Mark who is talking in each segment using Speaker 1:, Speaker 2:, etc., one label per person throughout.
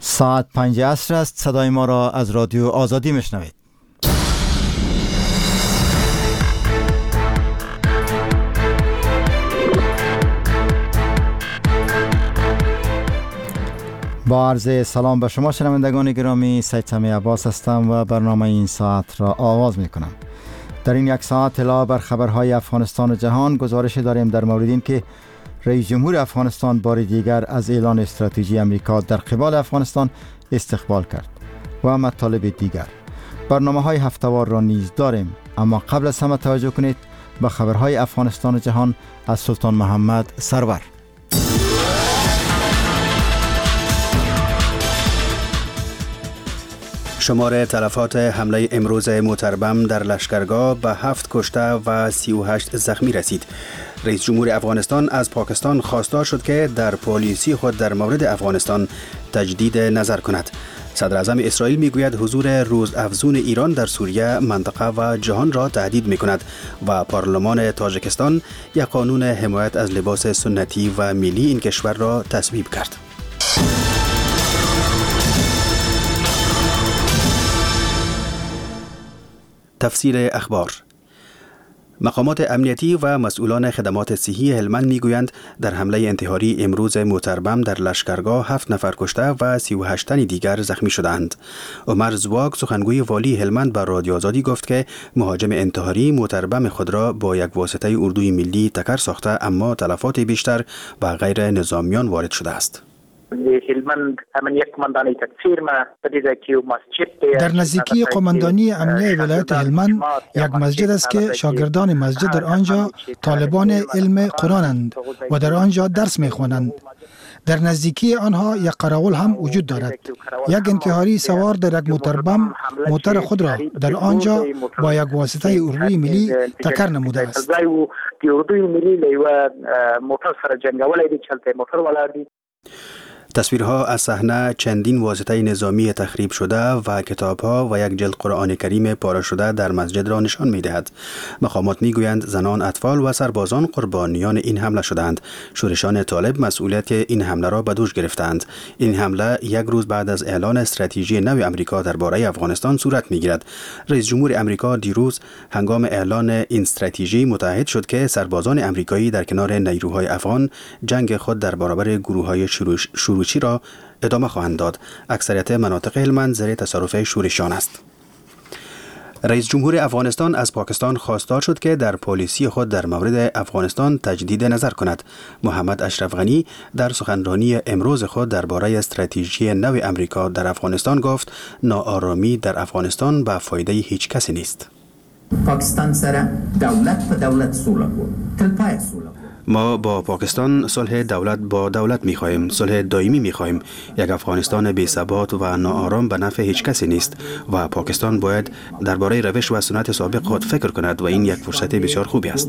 Speaker 1: ساعت 5 عصر است. صدای ما را از رادیو آزادی میشنوید. با عرض سلام به شما شنوندگان گرامی، سید سمی عباس هستم و برنامه این ساعت را آغاز می کنم. در این یک ساعت اطلاع بر خبرهای افغانستان و جهان گزارش داریم در مورد این که رئیس جمهور افغانستان بار دیگر از اعلان استراتژی امریکا در قبال افغانستان استقبال کرد و مطالب دیگر. برنامه‌های هفته‌وار را نیز داریم، اما قبل از همه توجه کنید به خبرهای افغانستان و جهان از سلطان محمد سرور.
Speaker 2: شمار تلفات حمله امروز موتربم در لشکرگاه به 7 کشته و 38 زخمی رسید. رئیس جمهور افغانستان از پاکستان خواستار شد که در پالیسی خود در مورد افغانستان تجدید نظر کند. صدر اعظم اسرائیل میگوید حضور روزافزون ایران در سوریه منطقه و جهان را تهدید میکند و پارلمان تاجیکستان یک قانون حمایت از لباس سنتی و ملی این کشور را تصویب کرد. تفسیر اخبار. مقامات امنیتی و مسئولان خدمات صحی هلمند میگویند در حمله انتحاری امروز موتربم در لشکرگاه 7 نفر کشته و 38 تن دیگر زخمی شدند. عمر زواگ سخنگوی والی هلمند به رادیو آزادی گفت که مهاجم انتحاری موتربم خود را با یک واسطه اردوی ملی تکر ساخته، اما تلفات بیشتر به غیر نظامیان وارد شده است.
Speaker 3: در نزدیکی قماندانی امنیه ولایت هلمند یک مسجد است که شاگردان مسجد در آنجا طالبان علم قرآنند و در آنجا درس می‌خوانند. در نزدیکی آنها یک قراول هم وجود دارد. یک انتحاری سوار در یک موتربم موتر خود را در آنجا با یک واسطه اردوی ملی تکر نموده است.
Speaker 2: تصویرها از صحنه چندین واسطه نظامی تخریب شده و کتاب‌ها و یک جلد قرآن کریم پاره شده در مسجد را نشان می‌دهد. مقامات می‌گویند زنان، اطفال و سربازان قربانیان این حمله شدند. شورشان طالب مسئولیت این حمله را به دوش گرفتند. این حمله یک روز بعد از اعلان استراتژی نو آمریکا درباره افغانستان صورت می‌گیرد. رئیس جمهور آمریکا دیروز هنگام اعلان این استراتژی متعهد شد که سربازان آمریکایی در کنار نیروهای افغان جنگ خود در برابر گروه‌های شروعی را ادامه خواهند داد. اکثریت مناطق هلمند زیر تصرف شورشیان است. رئیس جمهور افغانستان از پاکستان خواستار شد که در پالیسی خود در مورد افغانستان تجدید نظر کند. محمد اشرف غنی در سخنرانی امروز خود درباره استراتژی نو آمریکا در افغانستان گفت ناآرامی در افغانستان به فایده هیچ کسی نیست.
Speaker 4: پاکستان سره دولت په دولت سوله کو تلپای سوله.
Speaker 2: ما با پاکستان صلح دولت با دولت می‌خواهیم، صلح دائمی می‌خواهیم. یک افغانستان بی‌ثبات و ناآرام به نفع هیچ کسی نیست و پاکستان باید درباره روش و سنت سابق خود فکر کند و این یک فرصت بسیار خوبی است.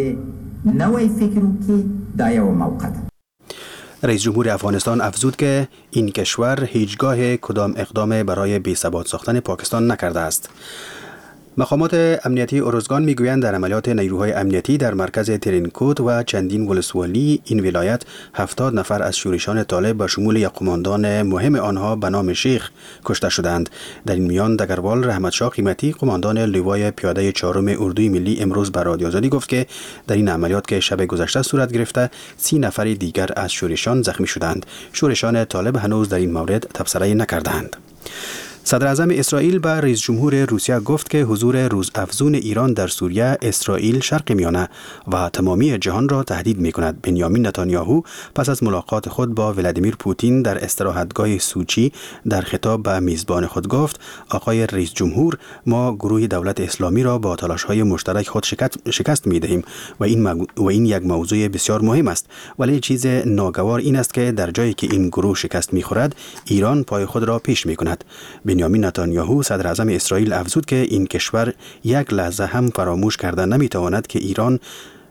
Speaker 2: رئیس جمهور افغانستان افزود که این کشور هیچگاه کدام اقدام برای بی‌ثبات ساختن پاکستان نکرده است. مقامات امنیتی ارزگان میگویند در عملیات نیروهای امنیتی در مرکز ترینکوت و چندین ولسوالی این ولایت 70 نفر از شورشان طالب به شمول یک قماندان مهم آنها به نام شیخ کشته شدند. در این میان دگروال رحمت شاه قیمتی قماندان لوای پیاده 4 اردوی ملی امروز به رادیو آزادی گفت که در این عملیات که شب گذشته صورت گرفته 30 نفر دیگر از شورشان زخمی شدند. شورشان طالب هنوز در این مورد تبصره نکردند. صدر اعظم اسرائیل به رئیس جمهور روسیه گفت که حضور روزافزون ایران در سوریه، اسرائیل، شرق میانه و تمامی جهان را تهدید می‌کند. بنیامین نتانیاهو پس از ملاقات خود با ولادیمیر پوتین در استراحتگاه سوچی در خطاب به میزبان خود گفت: آقای رئیس جمهور، ما گروه دولت اسلامی را با تلاش‌های مشترک خود شکست می‌دهیم و این یک موضوع بسیار مهم است، ولی چیز ناگوار این است که در جایی که این گروه شکست می‌خورد، ایران پای خود را پیش می‌کند. بنیامین نتانیاهو صدر اعظم اسرائیل افزود که این کشور یک لحظه هم فراموش کرده نمیتواند که ایران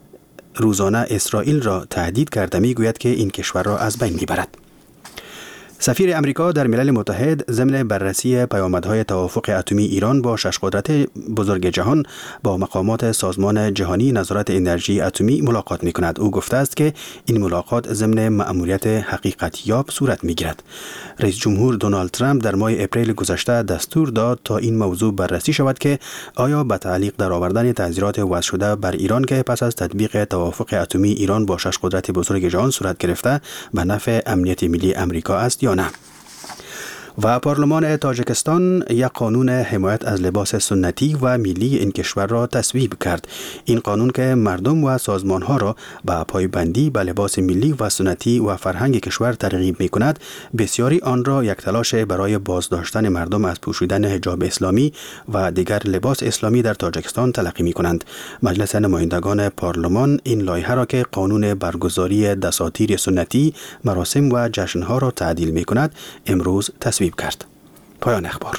Speaker 2: روزانه اسرائیل را تهدید کرده. میگوید که این کشور را از بین میبرد. سفیر امریکا در ملل متحد ضمن بررسی پیامدهای توافق اتمی ایران با 6 قدرت بزرگ جهان با مقامات سازمان جهانی نظارت انرژی اتمی ملاقات می‌کند. او گفته است که این ملاقات ضمن مأموریت حقیقتیاب صورت می‌گیرد. رئیس جمهور دونالد ترامپ در ماه اپریل گذشته دستور داد تا این موضوع بررسی شود که آیا به تعلیق در آوردن تعزیرات وضع شده بر ایران که پس از تطبیق توافق اتمی ایران با 6 قدرت بزرگ جهان صورت گرفته به نفع امنیت ملی امریکا است یا نه. و پارلمان تاجیکستان یک قانون حمایت از لباس سنتی و ملی این کشور را تصویب کرد. این قانون که مردم و سازمانها را به پایبندی به لباس ملی و سنتی و فرهنگ کشور ترغیب می کند، بسیاری آن را یک تلاش برای بازداشتن مردم از پوشیدن حجاب اسلامی و دیگر لباس اسلامی در تاجیکستان تلقی می کنند. مجلس نمایندگان پارلمان این لایحه را که قانون برگزاری دساتیر سنتی، مراسم و جشنها را تعدیل می کند، امروز تصویب کرد. پایان اخبار.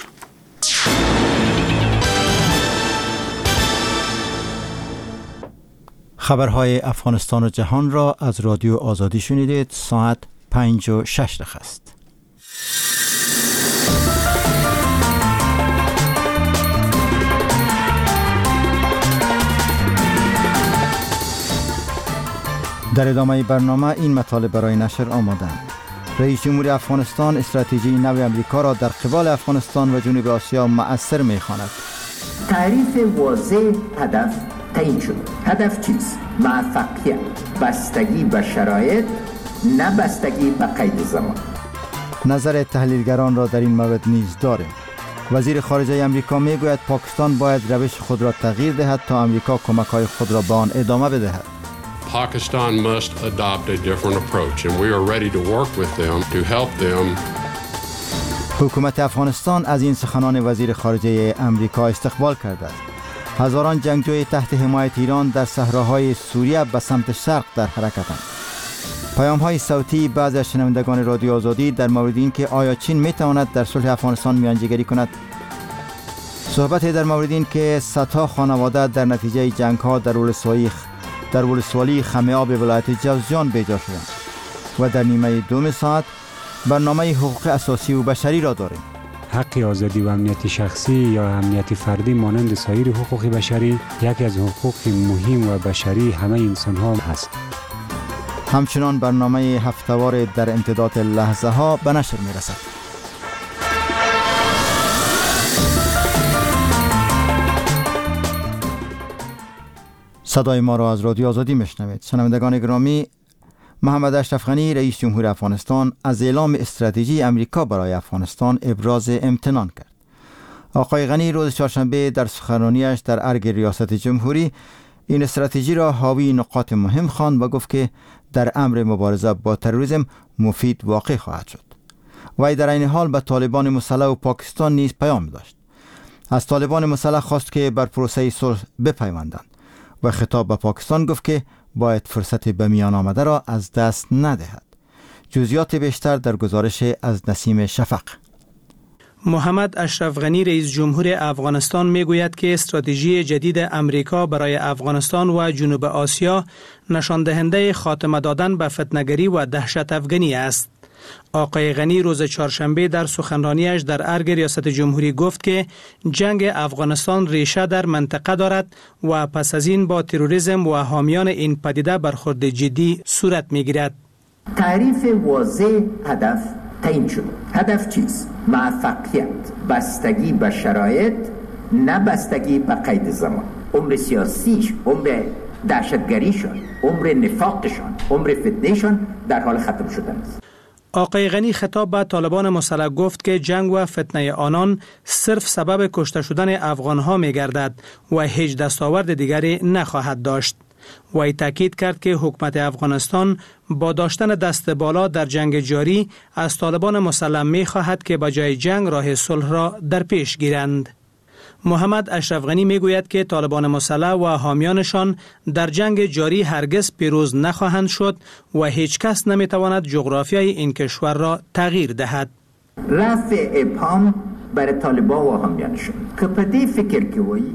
Speaker 1: خبرهای افغانستان و جهان را از رادیو آزادی شنیدید. ساعت 5:06 است. در ادامه برنامه این مطالب برای نشر آمادند. رئیس جمهور افغانستان استراتژی نو امریکا را در قبال افغانستان و جنوب آسیا مؤثر می‌خواند.
Speaker 4: تعریف واضح هدف تعیین شد. هدف چیست؟ موفقیت، بستگی به شرایط، نه بستگی به قید زمان.
Speaker 1: نظر تحلیلگران را در این مورد نیز داریم. وزیر خارجه امریکا میگوید پاکستان باید روش خود را تغییر دهد تا امریکا کمک‌های خود را به آن ادامه بدهد.
Speaker 5: Pakistan must adopt a different approach and we are ready to work with them to help them.
Speaker 1: حکومت افغانستان از این سخنان وزیر خارجه امریکا استقبال کرده است. هزاران جنگجوی تحت حمایت ایران در صحراهای سوریه به سمت شرق در حرکتند. پیام‌های صوتی بعضی از شنوندگان رادیو آزادی در مورد اینکه آیا چین میتواند در صلح افغانستان میانجیگری کند، صحبت در مورد این که صدها خانواده در نتیجه جنگ‌ها در ولسوالی خمه آب ولایت جوزجان بیجا شدند. و در نیمه دوم ساعت برنامه حقوق اساسی و بشری را داریم.
Speaker 6: حق آزادی و امنیت شخصی یا امنیت فردی مانند سایر حقوق بشری یکی از حقوق مهم و بشری همه انسان ها هست.
Speaker 1: همچنان برنامه هفته‌وار در امتداد لحظه ها به نشر می رسد. صدای ما را از رادیو آزادی میشنوید. شنوندگان گرامی، محمد اشرف غنی رئیس جمهور افغانستان از اعلام استراتژی امریکا برای افغانستان ابراز امتنان کرد. آقای غنی روز چهارشنبه در سخنرانیش در ارگ ریاست جمهوری این استراتژی را حاوی نقاط مهم خواند و گفت که در امر مبارزه با تروریسم مفید واقع خواهد شد. وی در این حال به طالبان مسلح و پاکستان نیز پیام داشت. از طالبان مسلح خواست که بر پروسه صلح بپیوندند و خطاب به پاکستان گفت که باید فرصت به میان آمده را از دست ندهد. جزئیات بیشتر در گزارش از نسیم شفق.
Speaker 7: محمد اشرف غنی رئیس جمهور افغانستان میگوید که استراتژی جدید امریکا برای افغانستان و جنوب آسیا نشان دهنده خاتمه دادن به فتنه‌گری و دهشت افغانی است. آقای غنی روز چهارشنبه در سخنرانیش در ارگ ریاست جمهوری گفت که جنگ افغانستان ریشه در منطقه دارد و پس از این با تروریسم و حامیان این پدیده برخورد جدی صورت میگیرد.
Speaker 4: تعریف واضح هدف تعیین شد. هدف چیست؟ موفقیت، بستگی به شرایط، نه بستگی به قید زمان. عمر سیاسیش، عمر دهشتگریشان، عمر نفاقشان، عمر فتنهشان در حال ختم شدن است.
Speaker 7: آقای غنی خطاب به طالبان مسلح گفت که جنگ و فتنه آنان صرف سبب کشته شدن افغانها می گردد و هیچ دستاورد دیگری نخواهد داشت. وی تاکید کرد که حکومت افغانستان با داشتن دست بالا در جنگ جاری از طالبان مسلح می خواهد که بجای جنگ راه صلح را در پیش گیرند. محمد اشرف غنی می گوید که طالبان مسلح و حامیانشان در جنگ جاری هرگز پیروز نخواهند شد و هیچ کس نمی تواند جغرافیای این کشور را تغییر دهد.
Speaker 4: رفع ابهام برای طالبان و حامیانشان که په دې فکر کې وایي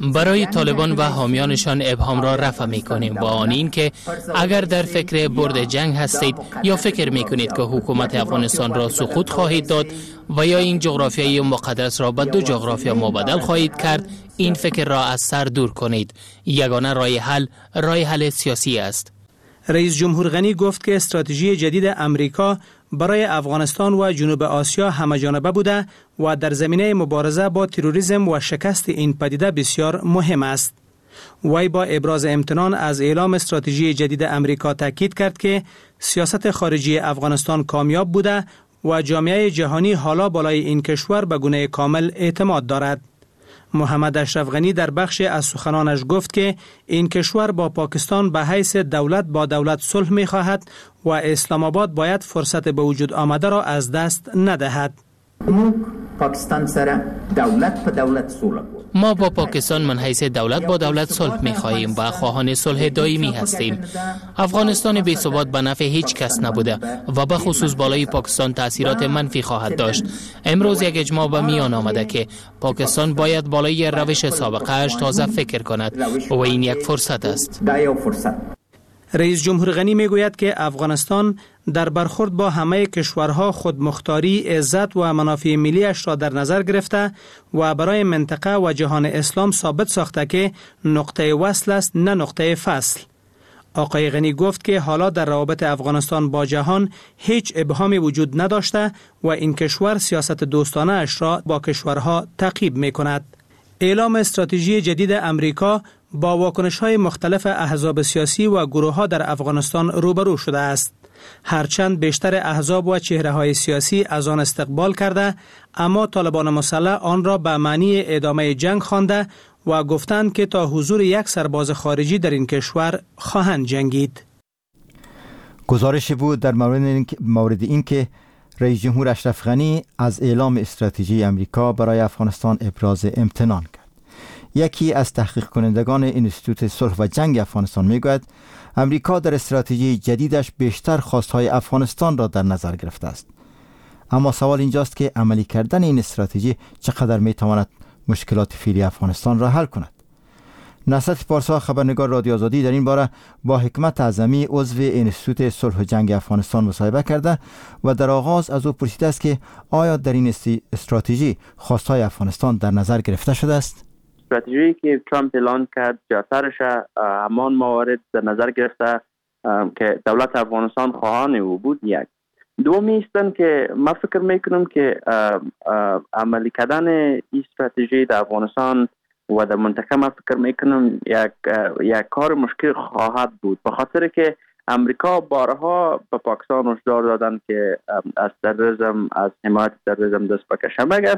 Speaker 8: برای طالبان و حامیانشان ابهام را رفع می‌کنیم با آن اینکه اگر در فکر برد جنگ هستید یا فکر می‌کنید که حکومت افغانستان را سقوط خواهید داد و یا این جغرافیای مقدس را به 2 جغرافیا مبادل خواهید کرد، این فکر را از سر دور کنید. یگانه راه حل سیاسی است.
Speaker 7: رئیس جمهور غنی گفت که استراتژی جدید امریکا برای افغانستان و جنوب آسیا همه‌جانبه بوده و در زمینه مبارزه با تروریسم و شکست این پدیده بسیار مهم است. وی با ابراز امتنان از اعلام استراتژی جدید امریکا تاکید کرد که سیاست خارجی افغانستان کامیاب بوده و جامعه جهانی حالا بالای این کشور به گونه کامل اعتماد دارد. محمد اشرف غنی در بخش از سخنانش گفت که این کشور با پاکستان به حیث دولت با دولت صلح می خواهد و اسلام آباد باید فرصت به وجود آمده را از دست ندهد.
Speaker 4: پاکستان سره دولت په دولت صلح.
Speaker 8: ما با پاکستان من حیث دولت با دولت صلح می خواهیم و خواهان صلح دائمی هستیم. افغانستان بی ثبات به نفع هیچ کس نبوده و به خصوص بالای پاکستان تاثیرات منفی خواهد داشت. امروز یک اجماع به میان آمده که پاکستان باید بالای روش سابقه اش تازه فکر کند و این یک فرصت است.
Speaker 7: رئیس جمهور غنی می گوید که افغانستان در برخورد با همه کشورها خودمختاری، عزت و منافع ملیش را در نظر گرفته و برای منطقه و جهان اسلام ثابت ساخته که نقطه وصل است نه نقطه فصل. آقای غنی گفت که حالا در روابط افغانستان با جهان هیچ ابهامی وجود نداشته و این کشور سیاست دوستانه اش را با کشورها تعقیب می کند. اعلام استراتژی جدید امریکا با واکنش‌های مختلف احزاب سیاسی و گروه‌ها در افغانستان روبرو شده است. هرچند بیشتر احزاب و چهره‌های سیاسی از آن استقبال کرده، اما طالبان مسلح آن را به معنی ادامه جنگ خوانده و گفتند که تا حضور یک سرباز خارجی در این کشور خواهند جنگید.
Speaker 1: گزارشی بود در مورد اینکه رئیس جمهور اشرف غنی از اعلام استراتژی امریکا برای افغانستان ابراز امتنان کرد. یکی از تحقیق کنندگان انستیتوت صلح و جنگ افغانستان میگوید امریکا در استراتژی جدیدش بیشتر خواستهای افغانستان را در نظر گرفته است. اما سوال اینجاست که عملی کردن این استراتژی چقدر میتواند مشکلات فعلی افغانستان را حل کند. نصرت پارسا، خبرنگار رادیو آزادی، در این باره با حکمت اعظمی عضو انستیتوت صلح و جنگ افغانستان مصاحبه کرده و در آغاز از او پرسیده است که آیا در این استراتژی خواستهای افغانستان در نظر گرفته شده است؟
Speaker 9: استراتژی که ترامپ اعلان کرد جاترش همان موارد در نظر گرفته که دولت افغانستان خواهان او بود. یک دومی استن که ما فکر میکنم که عملی کردن این استراتژی در افغانستان و در منطقه ما فکر میکنم یک کار مشکل خواهد بود، به خاطر که امریکا بارها به پاکستان هشدار دادن که از تروریسم، از حمایت تروریسم دست بکشه، مگر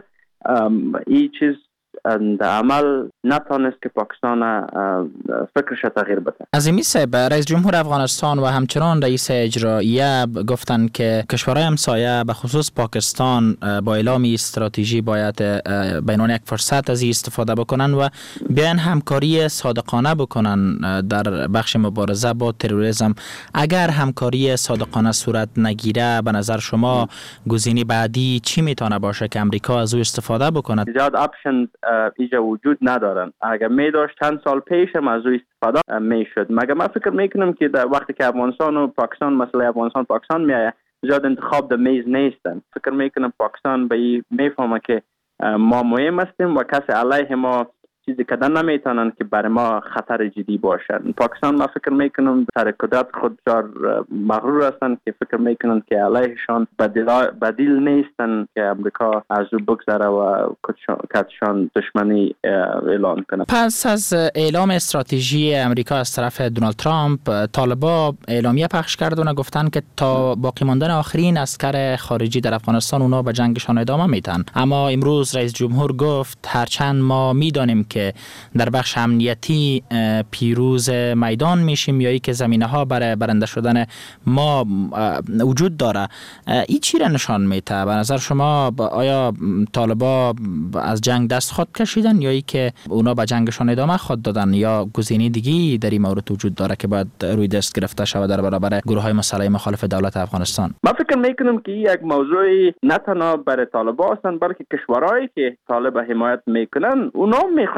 Speaker 9: این چیز در عمل نتانست که پاکستان فکرش تغییر بده.
Speaker 10: عظیمی صاحب، رئیس جمهور افغانستان و همچنان رئیس اجراییه گفتن که کشورهای همسایه به خصوص پاکستان با اعلام استراتژی باید به عنوان یک فرصت از این استفاده بکنن و بیان همکاری صادقانه بکنن در بخش مبارزه با تروریسم. اگر همکاری صادقانه صورت نگیره، به نظر شما گزینه بعدی چی میتونه باشه که امریکا از او استفاده بکنه؟
Speaker 9: زیاد اپشن اینجا وجود ندارن. اگر می داشت چند سال پیش هم از او استفاده میشد. مگر من فکر میکنم که در وقتی که افغانستان و پاکستان، مسئله افغانستان پاکستان میایه، زیاد انتخاب در میز نیستن. فکر میکنم پاکستان به این میفهمه که ما مهم هستیم و کسی علیه ما چیزی کردن نمیتونن که برای ما خطر جدی باشن. پاکستان ما فکر میکنم در قدرت خود بسیار مغرور هستن که فکر میکنن که علیهشان بدیل نیستن که امریکا از او بگذره و کتشان دشمنی اعلان کنه.
Speaker 10: پس از اعلام استراتژی امریکا از طرف دونالد ترامپ، طالبا اعلامیه پخش کردن و گفتن که تا باقی ماندن آخرین عسکر خارجی در افغانستان اونا به جنگشان ادامه میدن. اما امروز رئیس جمهور گفت هرچند ما میدانیم که در بخش امنیتی پیروز میدان میشیم یا ای که زمینه ها برای برنده شدن ما وجود داره، این چی را نشان میده؟ به نظر شما آیا طالبا از جنگ دست خود کشیدن یا ای که اونا به جنگشان ادامه خود دادن، یا گزینه دیگی در این مورد وجود داره که باید روی دست گرفته شود در برابر گروه های مسلح مخالف دولت افغانستان؟
Speaker 9: من فکر میکنم که یک موضوع نه تنها برای طالبا هستند، بلکه کشورهایی که طالب حمایت میکنن اونا میخوان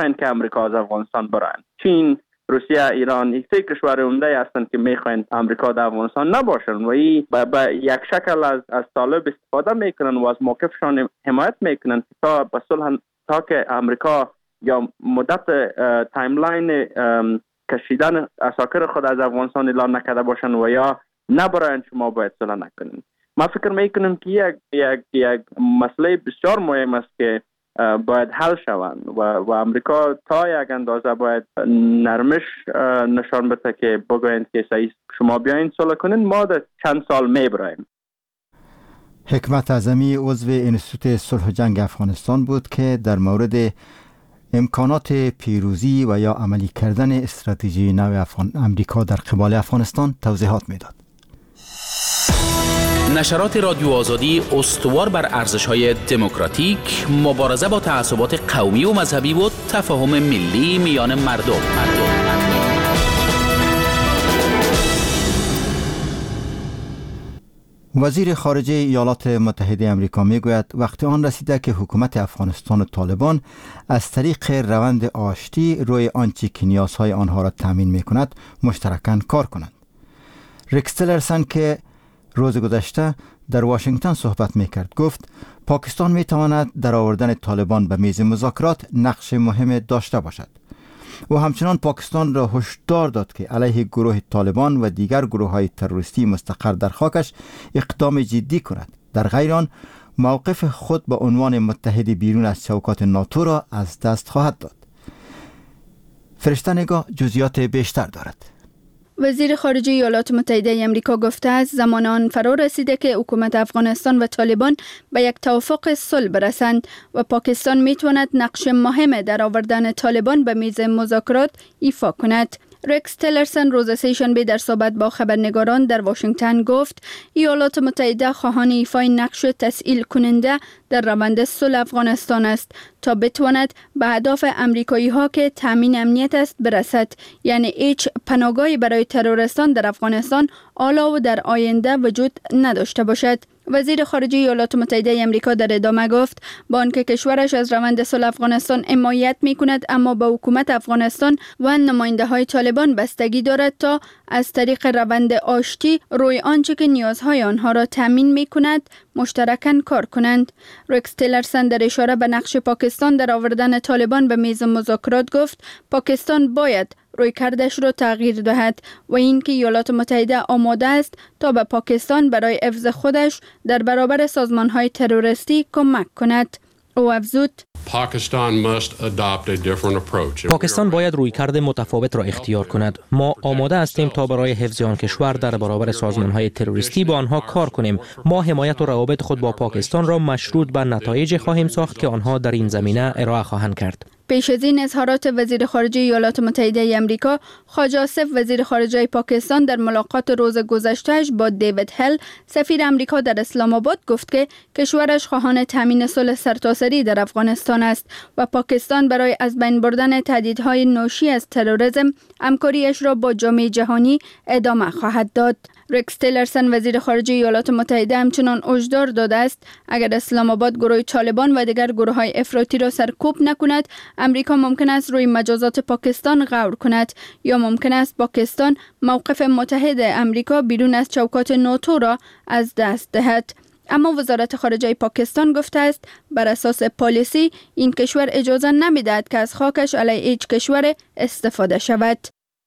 Speaker 9: نمیخواین که امریکا از افغانستان برن. چین، روسیه، ایران، این سه کشور عمده هستند که میخواین امریکا در افغانستان نباشن و این به یک شکل از طالب استفاده میکنن و از موقفشان حمایت میکنن تا به صلح، تا که امریکا یا مدت تایملاین کشیدن اساکر خود از افغانستان اعلان نکرده باشن و یا نبراین شما باید صلح نکنین. ما فکر میکنم که یک مسئله بسیار مهم است که باید حل شوند و امریکا تا یک اندازه باید نرمش نشان بده که بگویند که صحیح شما بیاین صلح کنین، ما در چند سال میبریم.
Speaker 1: حکمت اعظمی عضو انستیتوت صلح و جنگ افغانستان بود که در مورد امکانات پیروزی و یا عملی کردن استراتژی نو امریکا در قبال افغانستان توضیحات میداد.
Speaker 11: نشرات رادیو آزادی استوار بر ارزش‌های دموکراتیک، مبارزه با تعصبات قومی و مذهبی و تفاهم ملی میان مردم.
Speaker 1: وزیر خارجه ایالات متحده آمریکا میگوید وقتی آن رسیده که حکومت افغانستان و طالبان از طریق روند آشتی روی آنچه که نیازهای آنها را تامین میکند مشترکاً کار کنند. ریکس تیلرسن که روز گذشته در واشنگتن صحبت میکرد گفت پاکستان میتواند در آوردن طالبان به میز مذاکرات نقش مهم داشته باشد. و همچنان پاکستان را هشدار داد که علیه گروه طالبان و دیگر گروه‌های تروریستی مستقر در خاکش اقدام جدی کند. در غیر آن موقف خود به عنوان متحد بیرون از چوکات ناتو را از دست خواهد داد. فرشته نگاه جزئیات بیشتر دارد.
Speaker 12: وزیر خارجه ایالات متحده آمریکا گفته است زمان آن فرا رسیده که حکومت افغانستان و طالبان به یک توافق صلح برسند و پاکستان میتواند نقش مهم در آوردن طالبان به میز مذاکرات ایفا کند. ریکس تیلرسن روز سه‌شنبه در صحبت با خبرنگاران در واشنگتن گفت ایالات متحده خواهان ایفای نقش تسهیل کننده در روند صلح افغانستان است تا بتواند به اهداف امریکایی ها که تامین امنیت است برسد، یعنی هیچ پناهگاهی برای تروریستان در افغانستان حالا و در آینده وجود نداشته باشد. وزیر خارجه ایالات متحده آمریکا در ادامه گفت با آنکه کشورش از روند صلح افغانستان حمایت می‌کند اما به حکومت افغانستان و نماینده‌های طالبان بستگی دارد تا از طریق روند آشتی روی آنچه که نیازهای آنها را تامین می‌کند مشترکاً کار کنند. ریکس تیلرسن در اشاره به نقش پاکستان در آوردن طالبان به میز مذاکرات گفت پاکستان باید روی کردش را تغییر دهد و اینکه ایالات متحده آماده است تا به پاکستان برای حفظ خودش در برابر سازمان‌های تروریستی کمک کند. او افزود
Speaker 13: پاکستان باید رویکرد متفاوت را اختیار کند. ما آماده هستیم تا برای حفظ آن کشور در برابر سازمان‌های تروریستی با آنها کار کنیم. ما حمایت و روابط خود با پاکستان را مشروط به نتایج خواهیم ساخت که آنها در این زمینه ارائه خواهند کرد.
Speaker 12: پیش از این اظهارات وزیر خارجه ایالات متحده آمریکا، خواجه آصف وزیر خارجه پاکستان در ملاقات روز گذشته‌اش با دیوید هل سفیر آمریکا در اسلام آباد گفت که کشورش خواهان تامین صلح سرتاسری در افغانستان است و پاکستان برای از بین بردن تهدیدهای ناشی از تروریسم همکاریش را با جامعه جهانی ادامه خواهد داد. ریکس تیلرسن وزیر خارجه ایالات متحده همچنان هشدار داده است اگر اسلام آباد گروه طالبان و دیگر گروه‌های افراطی را سرکوب نکند امریکا ممکن است روی مجازات پاکستان غور کند یا ممکن است پاکستان موقف متحد امریکا بیرون از چوکات ناتو را از دست دهد. اما وزارت خارجه پاکستان گفته است بر اساس پالیسی این کشور اجازه نمی‌دهد که از خاکش علیه هیچ کشور استفاده شود.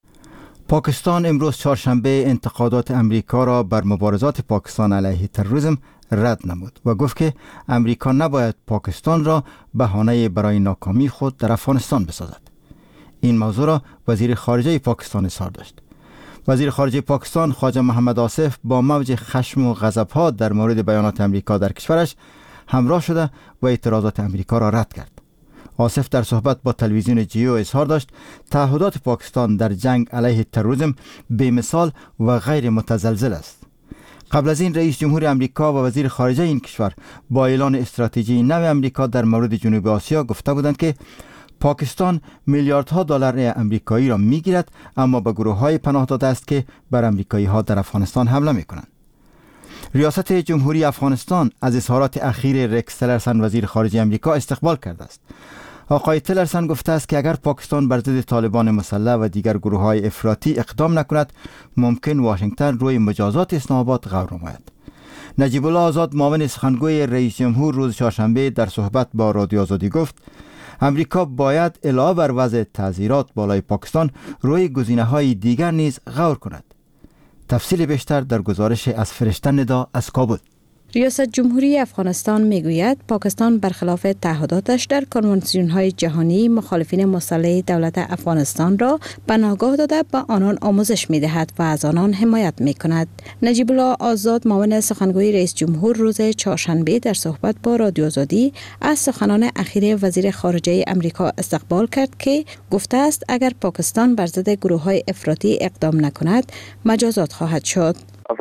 Speaker 1: پاکستان امروز چهارشنبه انتقادات امریکا را بر مبارزات پاکستان علیه تروریسم رد نمود و گفت که امریکا نباید پاکستان را بهانه برای ناکامی خود در افغانستان بسازد. این موضوع را وزیر خارجه پاکستان اظهار داشت. وزیر خارجه پاکستان خواجه محمد آصف با موج خشم و غضب‌ها در مورد بیانات امریکا در کشورش همراه شده و اعتراضات امریکا را رد کرد. آصف در صحبت با تلویزیون جیو اظهار داشت تعهدات پاکستان در جنگ علیه تروریسم بی‌مثال و غیر متزلزل است. قبل از این رئیس جمهور امریکا و وزیر خارجه این کشور با اعلان استراتژی نو امریکا در مورد جنوب آسیا گفته بودند که پاکستان میلیاردها دلار امریکایی را میگیرد اما به گروه‌های پناه داده است که بر امریکایی‌ها در افغانستان حمله می‌کنند. ریاست جمهوری افغانستان از اظهارات اخیر ریکس تیلرسن وزیر خارجه امریکا استقبال کرده است. آقای تلرسن گفته است که اگر پاکستان بر ضد طالبان مسلح و دیگر گروه‌های افراطی اقدام نکند، ممکن واشنگتن روی مجازات اسلام آباد غور نماید. نجیب الله آزاد، معاون سخنگوی رئیس جمهور، روز چهارشنبه در صحبت با رادیو آزادی گفت امریکا باید علاوه بر وضع تعزیرات بالای پاکستان روی گزینه‌های دیگر نیز غور کند. تفصیل بیشتر در گزارش از فرشته ندا از کابل.
Speaker 14: ریاست جمهوری افغانستان میگوید پاکستان برخلاف تعهداتش در کنوانسیون‌های جهانی مخالفین مسلح دولت افغانستان را پناهگاه داده به آنان آموزش می‌دهد و از آنان حمایت می‌کند. نجیب الله آزاد، معاون سخنگوی رئیس جمهور، روز چهارشنبه در صحبت با رادیو آزادی از سخنان اخیر وزیر خارجه امریکا استقبال کرد که گفته است اگر پاکستان بر ضد گروه‌های افراطی اقدام نکند مجازات خواهد شد.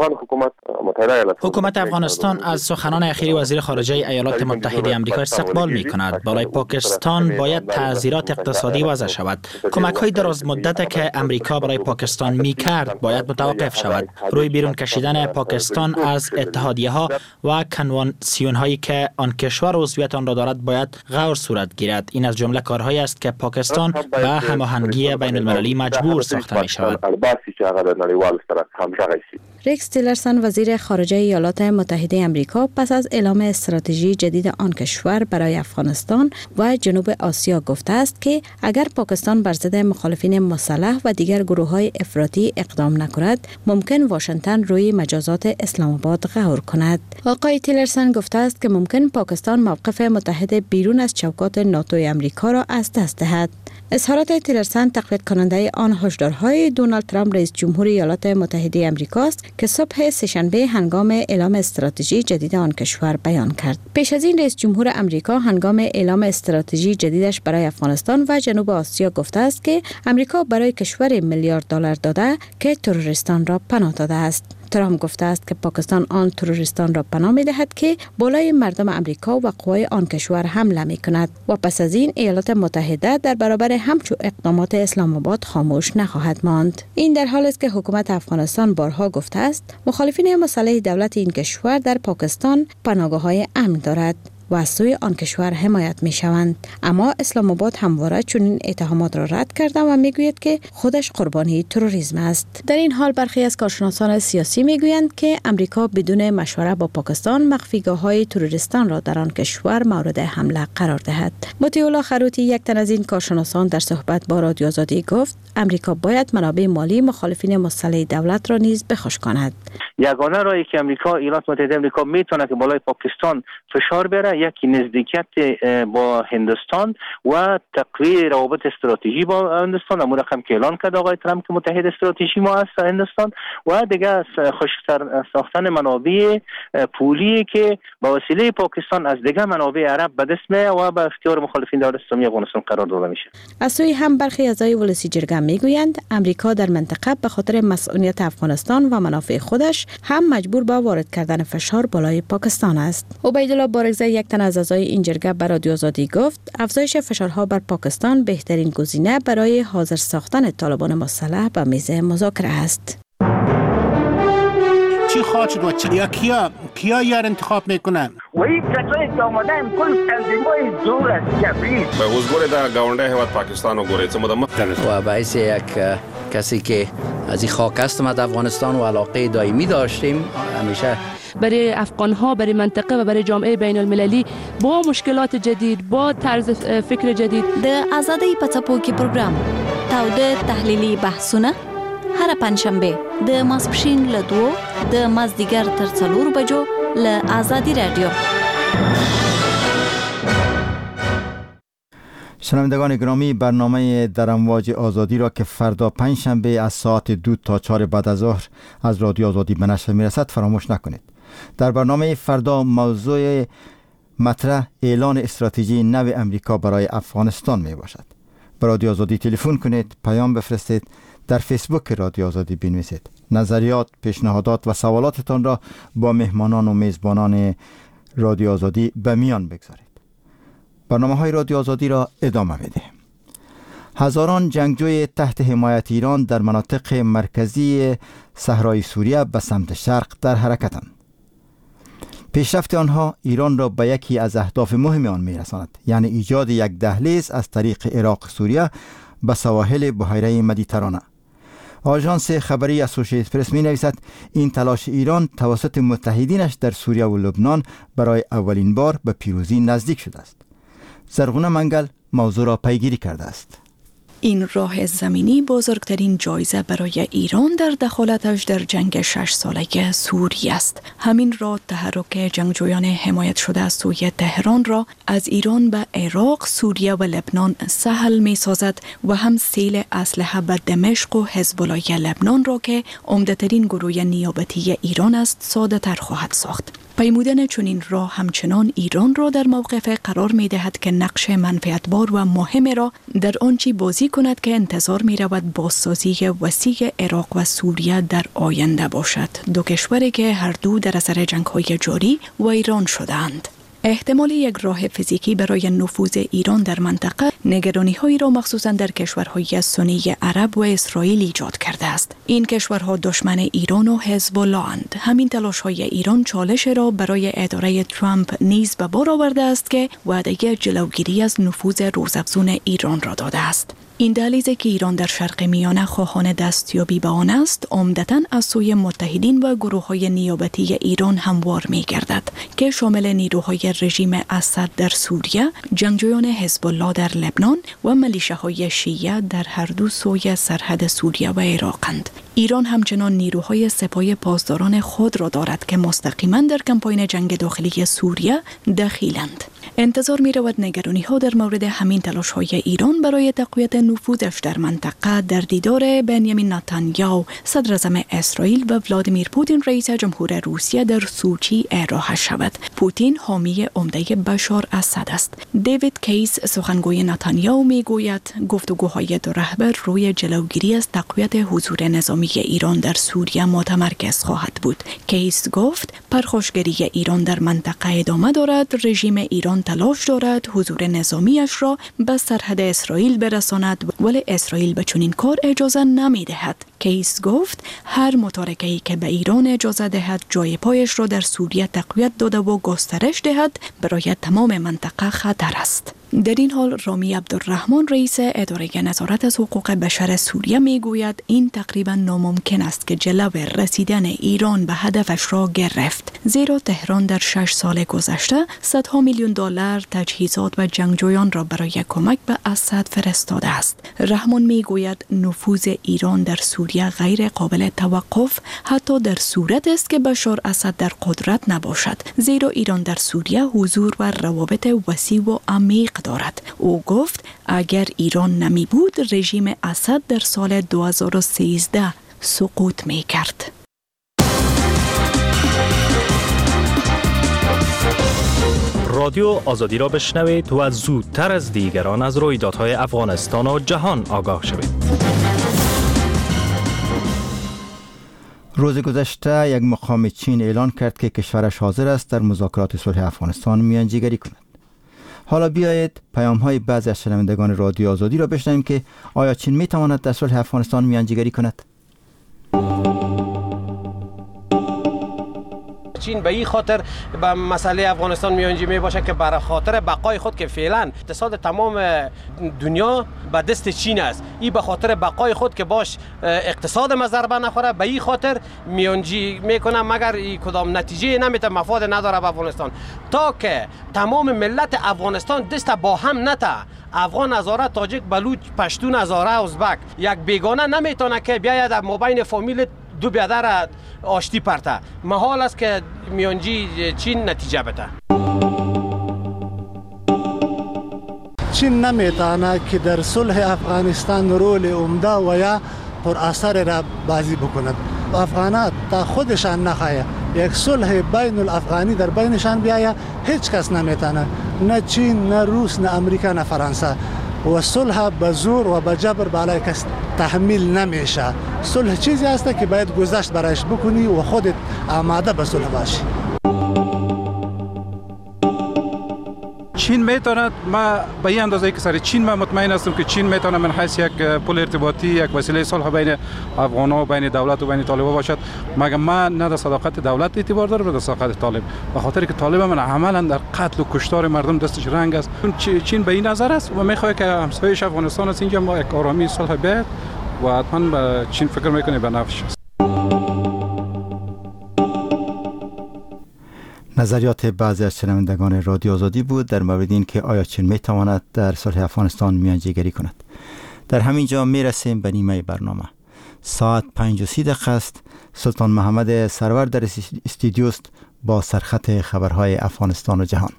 Speaker 10: حکومت افغانستان از سخنان اخیر وزیر خارجه ایالات متحده آمریکا استقبال می کند. بالای پاکستان باید تعزیرات اقتصادی وضع شود. کمک های دراز مدت که امریکا برای پاکستان می کرد باید متوقف شود. روی بیرون کشیدن پاکستان از اتحادیه ها و کنوانسیون هایی که آن کشور عضویت آن را دارد باید غور صورت گیرد. این از جمله کارهایی است که پاکستان به هماهنگی بین المللی مجبور ساخته می شود.
Speaker 14: ریکس تیلرسن، وزیر خارجه ایالات متحده آمریکا، پس از اعلام استراتژی جدید آن کشور برای افغانستان و جنوب آسیا گفته است که اگر پاکستان بر ضد مخالفین مسلح و دیگر گروه‌های افراطی اقدام نکند، ممکن واشنگتن روی مجازات اسلام آباد غور کند. آقای تیلرسن گفته است که ممکن پاکستان موقف متحد بیرون از چوکات ناتو آمریکا را از دست دهد. اظهارات تیلرسن تقویت کننده آن هشدارهای دونالد ترامپ رئیس جمهور ایالات متحده آمریکا است که صبح سه‌شنبه هنگام اعلام استراتژی جدید آن کشور بیان کرد. پیش از این رئیس جمهور آمریکا هنگام اعلام استراتژی جدیدش برای افغانستان و جنوب آسیا گفته است که آمریکا برای کشور میلیارد دلار داده که تروریستان را پناه داده است. ترامپ گفته است که پاکستان آن تروریستان را پناه می دهد که بالای مردم امریکا و قوای آن کشور حمله می کند و پس از این ایالات متحده در برابر همچو اقدامات اسلام آباد خاموش نخواهد ماند. این در حالی است که حکومت افغانستان بارها گفته است مخالفین مسلح دولت این کشور در پاکستان پناهگاه‌های امن دارد و از سوی آن کشور حمایت می شوند. اما اسلام آباد همواره چنین اتهامات را رد کرده و می گوید که خودش قربانی تروریسم است. در این حال برخی از کارشناسان سیاسی می گویند که امریکا بدون مشوره با پاکستان مخفیگاه‌های تروریستان را در آن کشور مورد حمله قرار دهد. مطیع الله خروتی، یک تن از این کارشناسان، در صحبت با رادیو آزادی گفت امریکا باید منابع مالی مخالفین مسلح دولت را نیز بخش کند.
Speaker 15: یگانه راهی که ایالات متحده آمریکا میتونه که بالای پاکستان فشار بیاره یکی نزدیکیت با هندوستان و تقویت روابط استراتژی با هندوستان، امور رقم که اعلان کرد آقای ترامپ که متحد استراتژی ما است هندوستان، و دیگه خشک‌تر ساختن منابع پولی که با وسیله پاکستان از دیگه منابع عرب به دست میاد و به اختیار مخالفین دولت اسلامی افغانستان قرار داده میشه.
Speaker 14: از سوی هم برخی اعضای ولسی جرگه میگویند امریکا در منطقه به خاطر مسئولیت افغانستان و منافع خودش هم مجبور به وارد کردن فشار بالای پاکستان است. عبیدالله بارگزی، یک تن از اعضای این جرگه، به رادیو آزادی گفت افزایش فشارها بر پاکستان بهترین گزینه برای حاضر ساختن طالبان مسلح به میز مذاکره است.
Speaker 16: چی خواهد شد و کیا یار انتخاب میکنن؟
Speaker 17: و این کسایی که آمدن کل تنظیم‌های زور است کبیر
Speaker 18: به حضور در گاونده حواد پاکستان و گوریت
Speaker 19: و باعث یک کسی که از این خاک هستم از افغانستان و علاقه دائمی داشتیم همیشه
Speaker 20: برای افغان‌ها، برای منطقه و برای جامعه بین المللی با مشکلات جدید، با طرز فکر جدید.
Speaker 21: د آزادۍ په څپو کې پروګرام تاوده تحلیلي بحثونه هر پنځشنبه د ماسپښین له 2 د مازدیګر تر 4 بجو له آزادی رادیو.
Speaker 1: شنوندگان گرامی، برنامه در امواج آزادی را که فردا پنجشنبه از ساعت 2 تا 4 بعد از ظهر از رادیو آزادی به نشر میرسد فراموش نکنید. در برنامه فردا موضوع مطرح اعلان استراتژی نو امریکا برای افغانستان می باشد. به رادیو آزادی تلفن کنید، پیام بفرستید، در فیسبوک رادیو آزادی بنویسید. نظریات، پیشنهادات و سوالاتتان را با مهمانان و میزبانان رادیو آزادی به میان بگذارید. برنامه‌های رادیو آزادی را ادامه می‌دهیم. هزاران جنگجوی تحت حمایت ایران در مناطق مرکزی صحرای سوریه به سمت شرق در حرکتند. پیشرفت آنها ایران را به یکی از اهداف مهم آن می‌رساند، یعنی ایجاد یک دهلیز از طریق عراق سوریه به سواحل بحیره مدیترانه. آژانس خبری اسوسییتد پرس می نویسد این تلاش ایران توسط متحدینش در سوریه و لبنان برای اولین بار به پیروزی نزدیک شده است. زرغونه منگل موضوع را پیگیری کرده است.
Speaker 3: این راه زمینی بزرگترین جایزه برای ایران در دخالتش در جنگ 6 ساله سوریه است. همین راه تحرک جنگجویان حمایت شده از سوی تهران را از ایران به عراق، سوریه و لبنان سهل می سازد و هم سیل اسلحه به دمشق و حزب الله لبنان را که عمده‌ترین گروه نیابتی ایران است ساده تر خواهد ساخت. پیمودن چنین راه همچنان ایران را در موقف قرار می دهد که نقش منفعتبار و مهم را در آنچه بازی کند که انتظار می رود بازسازی وسیع عراق و سوریه در آینده باشد. دو کشوری که هر دو در اثر جنگ‌های جاری ویران شدند. احتمال یک راه فیزیکی برای نفوذ ایران در منطقه نگرانی‌هایی را مخصوصاً در کشورهای سنی عرب و اسرائیل ایجاد کرده است. این کشورها دشمن ایران و حزب الله اند. همین تلاش‌های ایران چالش را برای اداره ترامپ نیز به بار آورده است که وعده جلوگیری از نفوذ روزافزون ایران را داده است. این دهلیزی که ایران در شرق میانه خواهان دستیابی به آن است، عمدتاً از سوی متحدین و گروه‌های نیابتی ایران هموار می‌گردد که شامل نیروهای رژیم اسد در سوریه، جنگجویان حزب الله در لبنان و ملیشه‌های شیعه در هر دو سوی سرحد سوریه و عراقند. ایران همچنان نیروهای سپاه پاسداران خود را دارد که مستقیما در کمپاین جنگ داخلی سوریه دخیلند. انتظار می رود نگرانی ها در مورد همین تلاش های ایران برای تقویت نفوذش در منطقه در دیدار بنیامین نتانیاهو صدر اعظم اسرائیل و ولادیمیر پوتین رئیس جمهور روسیه در سوچی ارائه شود. پوتین حامی عمده بشار اسد است. دیوید کیس سخنگوی نتانیاهو می گوید گفتگوهای دو رهبر روی جلوگیری از تقویت حضور نظامی ایران در سوریه متمرکز خواهد بود. کیس گفت پرخاشگری ایران در منطقه ادامه دارد. رژیم ایران تلاش دارد حضور نظامیش را به سرحد اسرائیل برساند، ولی اسرائیل به چنین کار اجازه نمی دهد. کیس گفت هر متارکه‌ای که به ایران اجازه دهد جای پایش را در سوریه تقویت داده و گسترش دهد برای تمام منطقه خطر است. در این حال رامی عبدالرحمن رئیس اداره نظارت از حقوق بشر سوریه می گوید این تقریبا ناممکن است که جلو رسیدن ایران به هدفش را گرفت، زیرا تهران در 6 سال گذشته صدها میلیون دلار تجهیزات و جنگجویان را برای کمک به اسد فرستاده است. رحمان می گوید نفوذ ایران در سوریه غیر قابل توقف حتی در صورت است که بشار اسد در قدرت نباشد، زیرا ایران در سوریه حضور و روابط وسیع و عمیق دارد. او گفت اگر ایران نمی بود رژیم اسد در سال 2013 سقوط می کرد.
Speaker 22: رادیو آزادی را بشنوید و زودتر از دیگران از رویدادهای افغانستان و جهان آگاه شوید.
Speaker 1: روز گذشته یک مقام چین اعلان کرد که کشورش حاضر است در مذاکرات صلح افغانستان میانجیگری کند. حالا بیایید پیام‌های بعضی از شنوندگان رادیو آزادی را بشنویم که آیا چین می‌تواند در صلح افغانستان میانجیگری کند؟
Speaker 23: چین به این خاطر به مسئله افغانستان میانجی می باشه که برای خاطر بقای خود که فعلا اقتصاد تمام دنیا به دست چین است، این به خاطر بقای خود که باش اقتصاد ما ضربه نخوره به این خاطر میانجی میکنه، مگر این کدام نتیجه نمیته مفاد نداره به افغانستان. تا که تمام ملت افغانستان دست با هم نته، افغان، هزاره، تاجیک، بلوچ، پشتون، هزاره، ازبک، یک بیگانه نمیتونه که بیاید در مابین فامیل دو بیادر آشتی پرته. محال است که میانجی چین نتیجه بده.
Speaker 24: چین نمیتونه که در صلح افغانستان رول عمده و یا پر اثر را بازی بکند. افغانات تا خودشان نخواهی یک صلح بین الافغانی در بینشان بیاید، هیچ کس نمیتونه، نه چین، نه روس، نه امریکا، نه فرانسه. و صلح به زور و به جبر بالای کس تحمیل نمیشه. صلح چیزی است که باید گذشت برایش بکنی و خودت آماده به صلح باشی.
Speaker 2: چین میتواند، ما به این اندازه که سر چین من مطمئن هستم که چین میتواند من حیث یک پل ارتباطی، یک وسیله صلح بین افغان‌ها و بین دولت و بین طالبان باشد. مگر من نه در صداقت دولت اعتبار دارم نه در صداقت طالب، به خاطر که طالب من عملا در قتل و کشتار مردم دستش رنگ است. چین به این نظر است و میخواد که همسایه‌اش افغانستان است اینجا ما یک آرامی صلح بیاد و حتما به چین فکر میکنه به نفعش است.
Speaker 1: نظریات بعضی از شنوندگان رادیو آزادی بود در مورد این که آیا چین میتواند در صلح افغانستان میانجیگری کند. در همین جا میرسیم به نیمه برنامه. ساعت 5:30 است. سلطان محمد سرور در استودیوست با سرخط خبرهای افغانستان و جهان.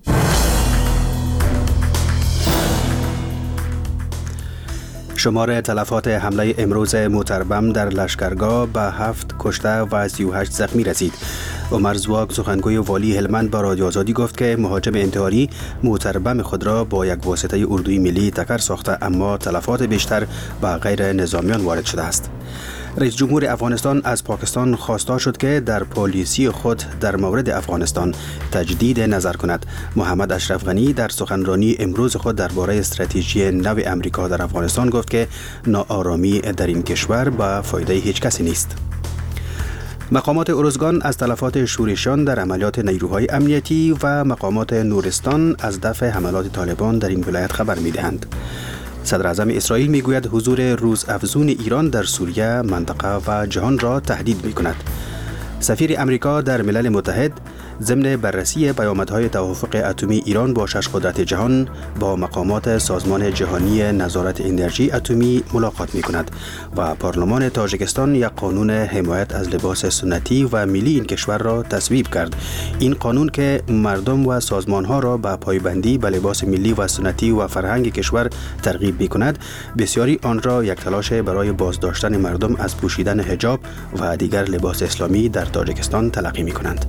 Speaker 4: شمار تلفات حمله امروز موتربم در لشکرگاه به 7 کشته و 38 زخمی رسید. عمر زواگ سخنگوی والی هلمند با رادیو آزادی گفت که مهاجم انتحاری موتربم خود را با یک واسطه اردوی ملی تکر ساخته، اما تلفات بیشتر به غیر نظامیان وارد شده است. رئیس جمهور افغانستان از پاکستان خواسته شد که در پالیسی خود در مورد افغانستان تجدید نظر کند. محمد اشرف غنی در سخنرانی امروز خود درباره استراتژی نو امریکا در افغانستان گفت که ناآرامی در این کشور به فایده هیچ کسی نیست. مقامات ارزگان از تلفات شورشیان در عملیات نیروهای امنیتی و مقامات نورستان از دفع حملات طالبان در این ولایت خبر می‌دهند. صدر اعظم اسرائیل میگوید حضور روزافزون ایران در سوریه، منطقه و جهان را تهدید می‌کند. سفیر امریکا در ملل متحد ضمن بررسی پیامدهای توافق اتمی ایران با 6 قدرت جهان با مقامات سازمان جهانی نظارت انرژی اتمی ملاقات می‌کند و پارلمان تاجیکستان یک قانون حمایت از لباس سنتی و ملی این کشور را تصویب کرد. این قانون که مردم و سازمان‌ها را به پایبندی به لباس ملی و سنتی و فرهنگ کشور ترغیب می‌کند، بسیاری آن را یک تلاش برای بازداشتن مردم از پوشیدن حجاب و دیگر لباس اسلامی در تاجیکستان تلقی می‌کنند.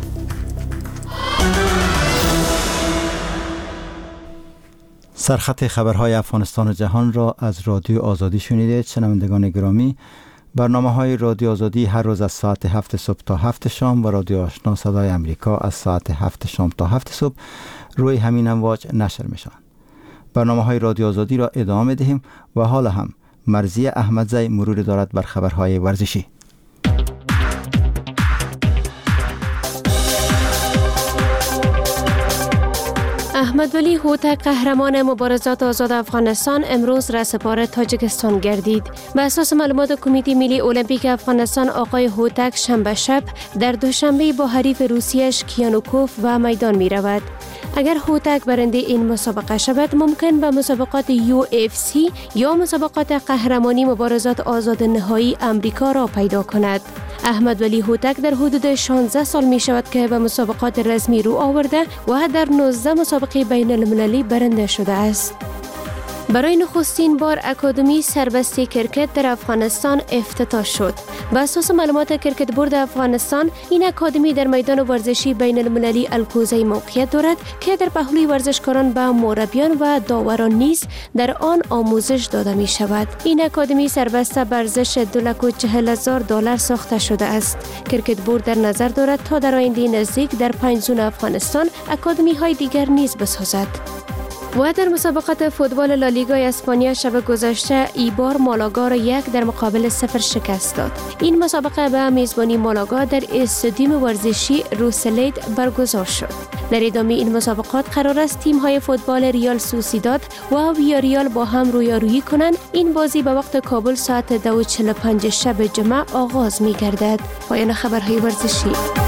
Speaker 1: سرخط خبرهای افغانستان و جهان را از رادیو آزادی شنیدید. شنوندگان گرامی، برنامه‌های رادیو آزادی هر روز از ساعت 7 صبح تا 7 شام و رادیو آشنا صدای امریکا از ساعت 7 شام تا 7 صبح روی همین امواج نشر می‌شوند. برنامه‌های رادیو آزادی را ادامه دهیم و حالا هم مرضیه احمدزی مرور دارد بر خبرهای ورزشی.
Speaker 5: احمد ولی هوتک قهرمان مبارزات آزاد افغانستان امروز رهسپار تاجیکستان گردید. به اساس معلومات کمیته ملی المپیک افغانستان، آقای هوتک شنبه شب در دوشنبه با حریف روسیش کیانوکوف و میدان می رود. اگر هوتک برنده این مسابقه شود، ممکن به مسابقات UFC یا مسابقات قهرمانی مبارزات آزاد نهایی امریکا را پیدا کند. احمد ولی هوتک در حدود 16 سال می شود که به مسابقات رسمی رو آورده و در 19 مسابقه بین المللی برنده شده است. برای نخستین بار اکادمی سربستی کرکت در افغانستان افتتاح شد. به اساس معلومات کرکت بورد افغانستان، این اکادمی در میدان ورزشی بین المللی الکوزی موقعیت دارد که در پهلوی ورزشکاران به مربیان و داوران نیز در آن آموزش داده می شود. این اکادمی سربسته به ارزش $240,000 ساخته شده است. کرکت بورد در نظر دارد تا در آینده نزدیک در 5 زون افغانستان اکادمی های دیگر نیز بسازد. و در مسابقات فوتبال لالیگای اسپانیا شب گذشته ایبار مالاگا را 1 در مقابل 0 شکست داد. این مسابقه به میزبانی مالاگا در استادیوم ورزشی روسلید برگزار شد. در ادامه این مسابقات قرار است تیم‌های فوتبال ریال سوسیداد و ویاریال با هم رویارویی کنند. این بازی به وقت کابل ساعت 2:45 شب جمعه آغاز می‌گردد. پایان خبرهای ورزشی.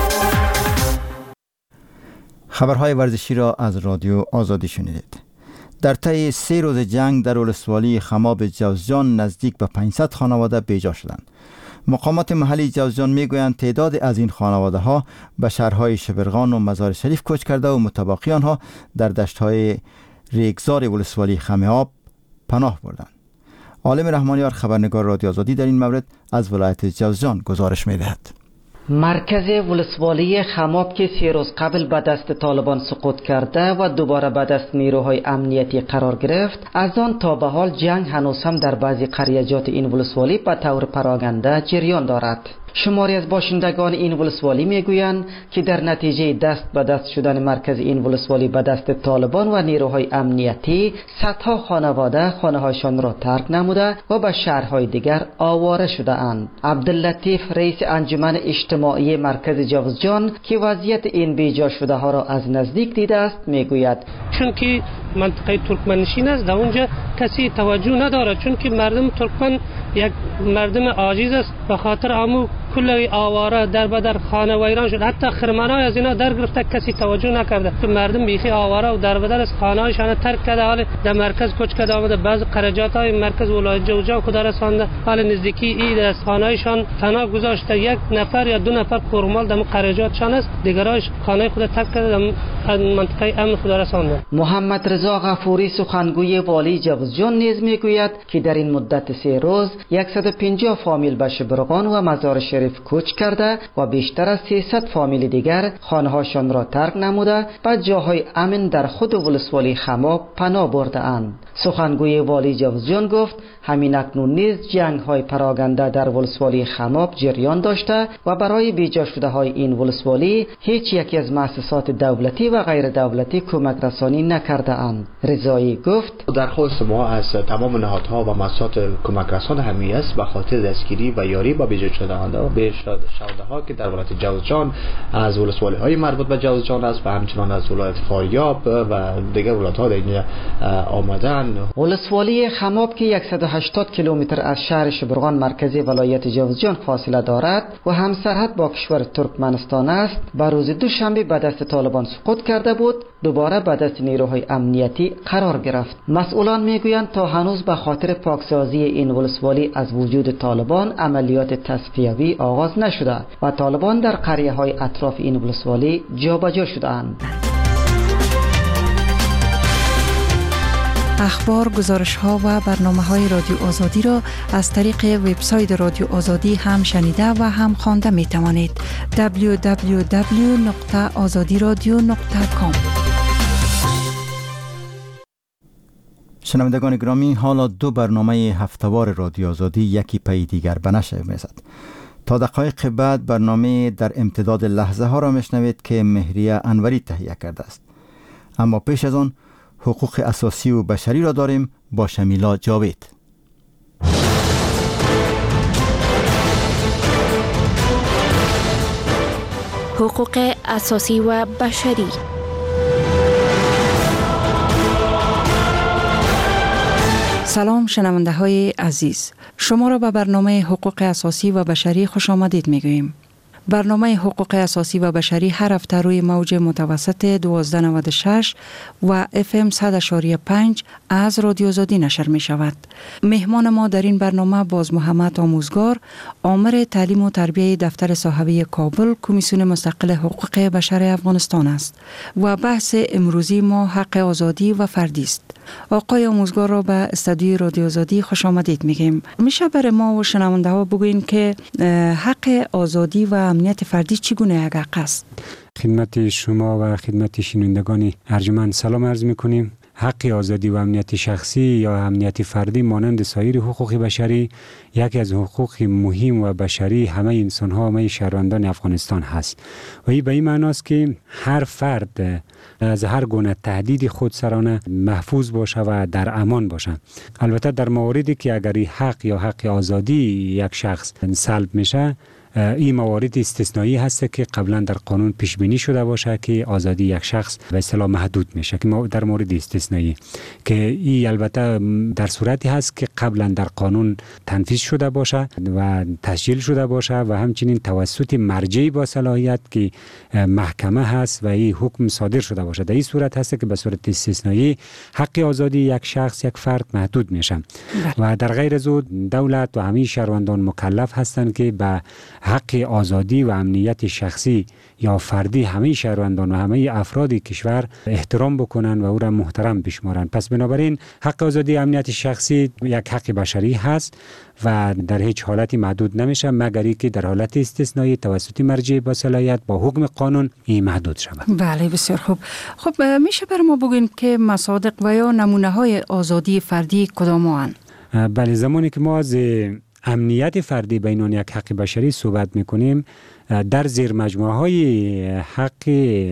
Speaker 1: خبرهای ورزشی را از رادیو آزادی شنیدید. در طی 3 روز جنگ در ولسوالی خماب جوزجان نزدیک به 500 خانواده بیجا شدند. مقامات محلی جوزجان میگویند تعداد از این خانواده ها به شهرهای شبرغان و مزار شریف کوچ کرده و متبقی آنها در دشت‌های ریگزار ولسوالی خمیاب پناه بردند. عالم رحمانیار خبرنگار رادیو آزادی در این مورد از ولایت جوزجان گزارش می‌دهد.
Speaker 6: مرکز ولسوالی خماب که 3 روز قبل به دست طالبان سقوط کرده و دوباره به دست نیروهای امنیتی قرار گرفت، از آن تا به حال جنگ هنوز هم در بعضی قریجات این ولسوالی به طور پراگنده جریان دارد. شماری از باشندگان این ولسوالی میگویند که در نتیجه دست به دست شدن مرکز این ولسوالی به دست طالبان و نیروهای امنیتی صدها خانواده خانه‌هایشان را ترک نموده و به شهرهای دیگر آواره شده اند. عبداللطیف رئیس انجمن اجتماعی مرکز جوزجان که وضعیت این بیجا شده ها را از نزدیک دیده است میگوید
Speaker 7: چون که منطقه ترکمنشین است در اونجا کسی توجه نداره، چون که مردم ترکمن یک مردم عاجز است، به خاطر امو کل آواره در بدر خانه ویران شد، حتی خرمنای از اینا در گرفته کسی توجه نکرده. تو مردم بیخی آواره و در بدر از خانه هایشان ترک کرده، حال در مرکز کوچ کرده آمده. بعض قرجات های مرکز ولایت جوزجان خدا رسانده، حال نزدیکی ای از خانه هایشان تنها گذاشته، یک نفر یا دو نفر کورمال در قرجاتشان است، دیگرایش خانه خود ترک کرده در منطقه امن خدا رسانده.
Speaker 6: محمد رضا غفوری سخنگوی والی جوزجان نیز میگوید که در این مدت 3 روز 150 فامیل به شبرغان و مزار شریف کوچ کرده و بیشتر از 300 فامیل دیگر خانه‌هاشان را ترک نموده به جاهای امن در خود ولسوالی خماب پناه برده اند. سخنگوی والی جوزجان گفت همین اکنون نیز جنگ‌های پراگنده در ولسوالی خماب جریان داشته و برای بیجا شده های این ولسوالی هیچ یکی از مؤسسات دولتی و غیر دولتی کمک رسانی نکرده اند. رضایی گفت
Speaker 8: درخواست ما از تمام نهادها و مؤسسات کمک رسان همین است به خاطر دستگیری و یاری با بیجا شده‌ها و شهداها که در ولایت جوزجان از ولسوالی های مربوط به جوزجان است و همچنان از ولایت فاریاب و دیگر ولایت‌ها در اینجا آمدن.
Speaker 6: ولسوالی خماب که 180 کیلومتر از شهر شبرغان مرکزی ولایت جوزجان فاصله دارد و هم سرحد با کشور ترکمنستان است، بر روز دوشنبه به دست طالبان سقوط کرده بود، دوباره به دست نیروهای امنیتی قرار گرفت. مسئولان میگویند تا هنوز به خاطر پاکسازی این ولسوالی از وجود طالبان عملیات تصفیوی آغاز نشده و طالبان در قریه‌های اطراف این ولسوالی جابجا شده‌اند.
Speaker 3: اخبار، گزارش‌ها و برنامه‌های رادیو آزادی را از طریق وبسایت رادیو آزادی هم شنیده و هم خوانده می‌توانید. www.azadiradio.com.
Speaker 1: شنوندگان گرامی، حالا 2 برنامه هفته‌وار رادیو آزادی یکی پی دیگر به نشر می‌رسد. تا دقایق بعد برنامه در امتداد لحظه ها را میشنوید که مهریه انوری تهیه کرده است. اما پیش از آن حقوق اساسی و بشری را داریم با شمیلا جاوید.
Speaker 5: حقوق اساسی و بشری.
Speaker 3: سلام شنونده های عزیز، شما را به برنامه حقوق اساسی و بشری خوش آمدید میگوییم. برنامه حقوق اساسی و بشری هر هفته روی موج متوسط 1296 و FM 100.5 از رادیو آزادی نشر می شود. مهمان ما در این برنامه باز محمد آموزگار، آمر تعلیم و تربیه دفتر صاحبه کابل، کمیسیون مستقل حقوق بشر افغانستان است و بحث امروزی ما حق آزادی و فردی است. آقای آموزگار را به استودیوی رادیو آزادی خوش آمدید میگیم. میشه برای ما و شنونده ها بگوین که حق آزادی و امنیت فردی چگونه یک حق است؟
Speaker 9: خدمت شما و خدمت شنوندگان ارجمند سلام عرض میکنیم. حق آزادی و امنیت شخصی یا امنیت فردی مانند سایر حقوق بشری یکی از حقوق مهم و بشری همه انسان ها، همه شهروندان افغانستان هست و این به این معناست که هر فرد از هر گونه تهدید خودسرانه محفوظ باشه و در امان باشه. البته در مواردی که اگر حق یا حق آزادی یک شخص سلب میشه، این موارد استثنایی هست که قبلا در قانون پیش بینی شده باشه که آزادی یک شخص به اصطلاح محدود میشه، که در مورد استثنایی که این البته در صورتی هست که قبلا در قانون تنفیذ شده باشه و تسجیل شده باشه و همچنین توسط مرجعی با صلاحیت که محکمه هست و این حکم صادر شده باشه. در این صورت هست که به صورت استثنایی حق آزادی یک شخص، یک فرد محدود میشه و در غیر از اون دولت و همه شهروندان مکلف هستند که به حق آزادی و امنیت شخصی یا فردی همه شهروندان و همه افراد کشور احترام بکنن و او را محترم بشمارن. پس بنابراین حق آزادی و امنیت شخصی یک حق بشری هست و در هیچ حالتی محدود نمیشه مگر اینکه در حالت استثنایی توسط مرجع با صلاحیت با حکم قانون این محدود شود.
Speaker 3: بله، بسیار خوب. خب میشه بر ما بگین که مصادیق و یا نمونه های آزادی فردی کدام هستند؟
Speaker 9: بله، زمانی که ما از امنیت فردی به عنوان یک حق بشری صحبت میکنیم، در زیر مجموعه های حق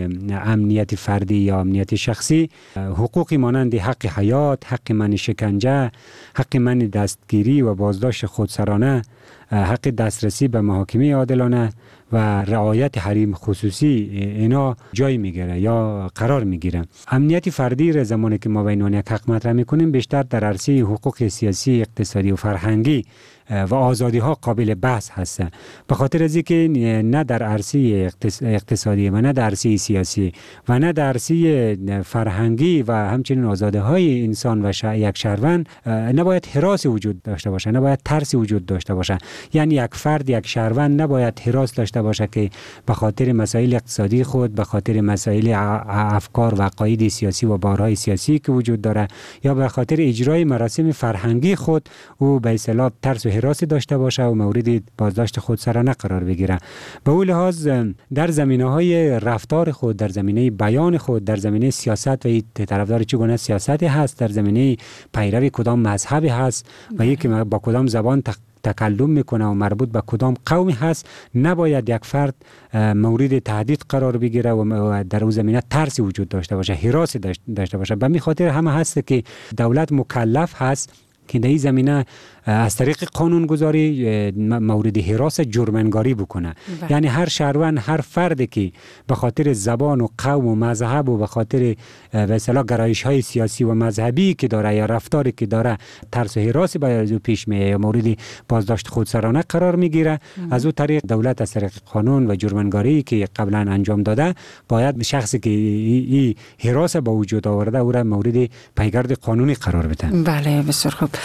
Speaker 9: امنیت فردی یا امنیت شخصی حقوقی مانند حق حیات، حق منع شکنجه، حق منع دستگیری و بازداشت خودسرانه، حق دسترسی به محاکمه عادلانه و رعایت حریم خصوصی اینا جای میگیره یا قرار میگیره. امنیت فردی را زمانی که ما به عنوان یک حق مطرح میکنیم بیشتر در عرصه حقوق سیاسی، اقتصادی و فرهنگی و آزادی ها قابل بحث هست. به خاطر از اینکه نه در عرصه اقتصادی و نه در عرصه سیاسی و نه در عرصه فرهنگی و همچنین آزادی های انسان و یک شهروند نباید هراس وجود داشته باشه، نباید ترس وجود داشته باشه. یعنی یک فرد، یک شهروند نباید هراس داشته باشه که به خاطر مسائل اقتصادی خود، به خاطر مسائل افکار و عقاید سیاسی و بارهای سیاسی که وجود داره یا به خاطر اجرای مراسم فرهنگی خود او به اصطلاح ترس و هراس داشته باشه و مورد بازداشت خودسرانه قرار بگیره. به اون لحاظ در زمینه‌های رفتار خود، در زمینه بیان خود، در زمینه سیاست و طرفدار چگونه سیاستی هست، در زمینه پیروی کدام مذهبی هست و یکی با کدام زبان تکلم میکنه و مربوط به کدام قومی هست، نباید یک فرد مورد تهدید قرار بگیره و در اون زمینه ترسی وجود داشته باشه، هراسی داشته باشه. به می خاطر همه هست که دولت مکلف هست که در این زمینه از طریق قانونگذاری مورد هراس جرم‌انگاری بکنه. یعنی هر شهروند، هر فردی که به خاطر زبان و قوم و مذهب و به خاطر به اصطلاح گرایش‌های سیاسی و مذهبی که داره یا رفتاری که داره ترس و هراسی باید پیش میاد یا مورد بازداشت خودسرانه قرار میگیره، از اون طریق دولت از طریق قانون و جرم‌انگاری که قبلا انجام داده باید شخصی که این هراس با وجود آورده او را مورد پیگرد قانونی قرار بده.
Speaker 10: بله، بسیار خوب.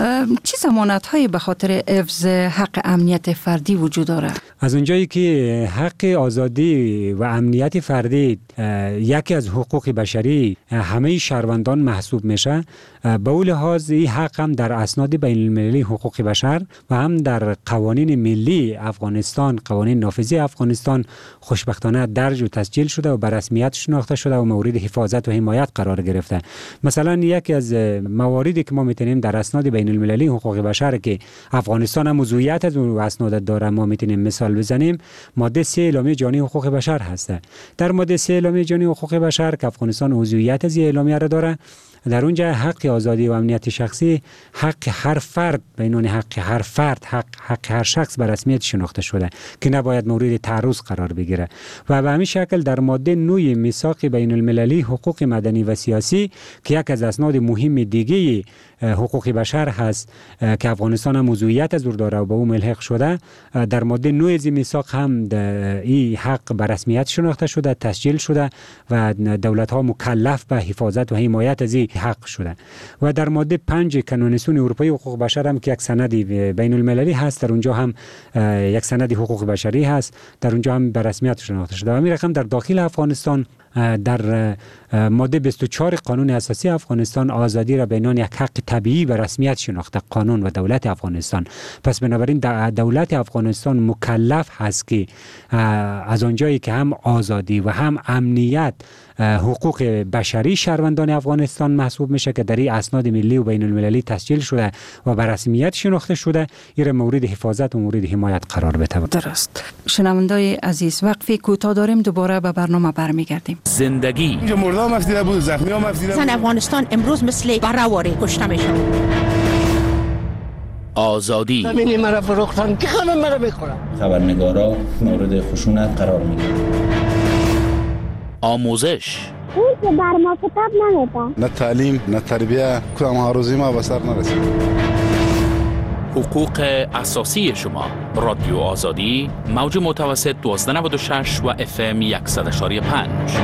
Speaker 10: چه ضمانت‌هایی به خاطر حفظ حق امنیت فردی وجود داره؟ از
Speaker 9: اونجایی که حق آزادی و امنیت فردی یکی از حقوق بشری همه شهروندان محسوب میشه، به اون لحاظ این حق هم در اسناد بین المللی حقوق بشر و هم در قوانین ملی افغانستان، قوانین نافذه افغانستان خوشبختانه درج و تسجیل شده و به رسمیت شناخته شده و مورد حفاظت و حمایت قرار گرفته. مثلا یکی از مواردی که ما میتونیم در اسناد بین المللی حقوق بشر که افغانستان هم عضویت از اون اسناد داره ما میتونیم مثال بزنیم، ماده 3 اعلامیه جهانی حقوق بشر هست. در ماده 3 اعلامیه جهانی حقوق بشر که افغانستان عضویت از این اعلامیه را داره، در اونجا حق آزادی و امنیت شخصی حق هر فرد به عنوان حق هر فرد، حق هر شخص به رسمیت شناخته شده که نباید مورد تعرض قرار بگیره. و به همین شکل در ماده 9 میثاق بین المللی حقوق مدنی و سیاسی که یک از اسناد مهم دیگه حقوق بشر هست که افغانستان هم عضویت از داره و به او ملحق شده، در ماده 9 از میثاق هم این حق به رسمیت شناخته شده، تسجیل شده و دولت ها مکلف به حفاظت و حمایت از این حق شده. و در ماده 5 کانونسیون اروپایی حقوق بشر هم که یک سند بین المللی هست، در اونجا هم یک سند حقوق بشری هست، در اونجا هم به رسمیت شناخته شده. و همین رقم در داخل افغانستان در ماده 24 قانون اساسی افغانستان آزادی را به عنوان یک حق طبیعی به رسمیت شناخته قانون و دولت افغانستان. پس بنابراین دولت افغانستان مکلف هست که از آنجایی که هم آزادی و هم امنیت حقوق بشری شهروندان افغانستان محسوب میشه که در این اسناد ملی و بین المللی تسجیل شده و به رسمیت شناخته شده، این مورد حفاظت و مورد حمایت قرار بده.
Speaker 10: درست. شنوندای عزیز، وقفه کوتاه داریم، دوباره به برنامه برمیگردیم.
Speaker 11: زندگی
Speaker 12: اینجا مردم افسیده بود، زخمی هم افسیده بود.
Speaker 13: زن افغانستان امروز مثل برآوری کشته میشه.
Speaker 11: آزادی
Speaker 13: زمین مرا فروختن که همه مرا میخورن.
Speaker 11: خبرنگارا مورد خشونت قرار میگیرن. آموزش
Speaker 25: اون که بر ما کتاب نمیده،
Speaker 12: نه تعلیم نه تربیه، کدام آرزوی ما به سر نرسید.
Speaker 11: حقوق اساسی شما. رادیو آزادی، موج متوسط 1296 و FM 100.5.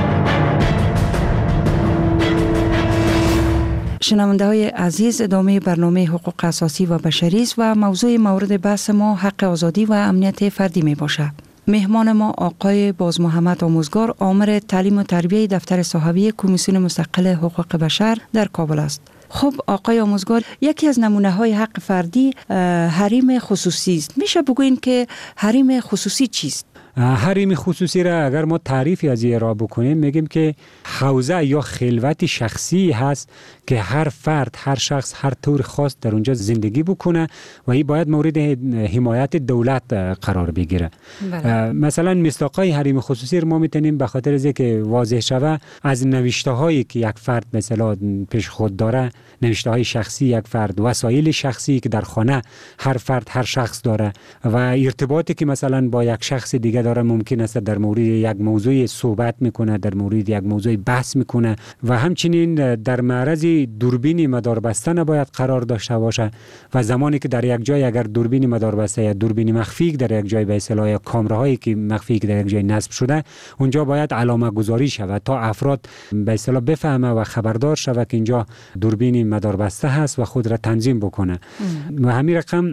Speaker 10: شنونده های عزیز، ادامه برنامه حقوق اساسی و بشری است و موضوع مورد بحث ما حق آزادی و امنیت فردی می باشد. مهمان ما آقای باز محمد آموزگار، آمر تعلیم و تربیه دفتر صحابی کمیسیون مستقل حقوق بشر در کابل است. خب آقای آموزگار، یکی از نمونه های حق فردی حریم خصوصی است. میشه بگوین که حریم خصوصی چیست؟
Speaker 9: حریم خصوصی را اگر ما تعریفی از این را بکنیم میگیم که حوزه یا خلوت شخصی هست که هر فرد، هر شخص هر طور خاص در اونجا زندگی بکنه و این باید مورد حمایت دولت قرار بگیره. مثلا مصداقای حریم خصوصی ما میتونیم به خاطر از اینکه واضح شوه از نوشته هایی که یک فرد مثلا پیش خود داره، نوشته های شخصی یک فرد، وسایل شخصی که در خانه هر فرد، هر شخص داره و ارتباطی که مثلا با یک شخص دیگه داره، ممکن است در مورد یک موضوع صحبت میکنه، در مورد یک موضوع بحث میکنه و همچنین در معرض دوربین مداربسته نباید قرار داشته باشه و زمانی که در یک جای اگر دوربین مداربسته یا دوربین مخفی در یک جای به اصطلاح یا کامراهایی که مخفی در یک جای نصب شده، اونجا باید علامه گذاری شود تا افراد به اصطلاح بفهمه و خبردار شود که اینجا دوربین مداربسته هست و خود را تنظیم بکنه. و همین رقم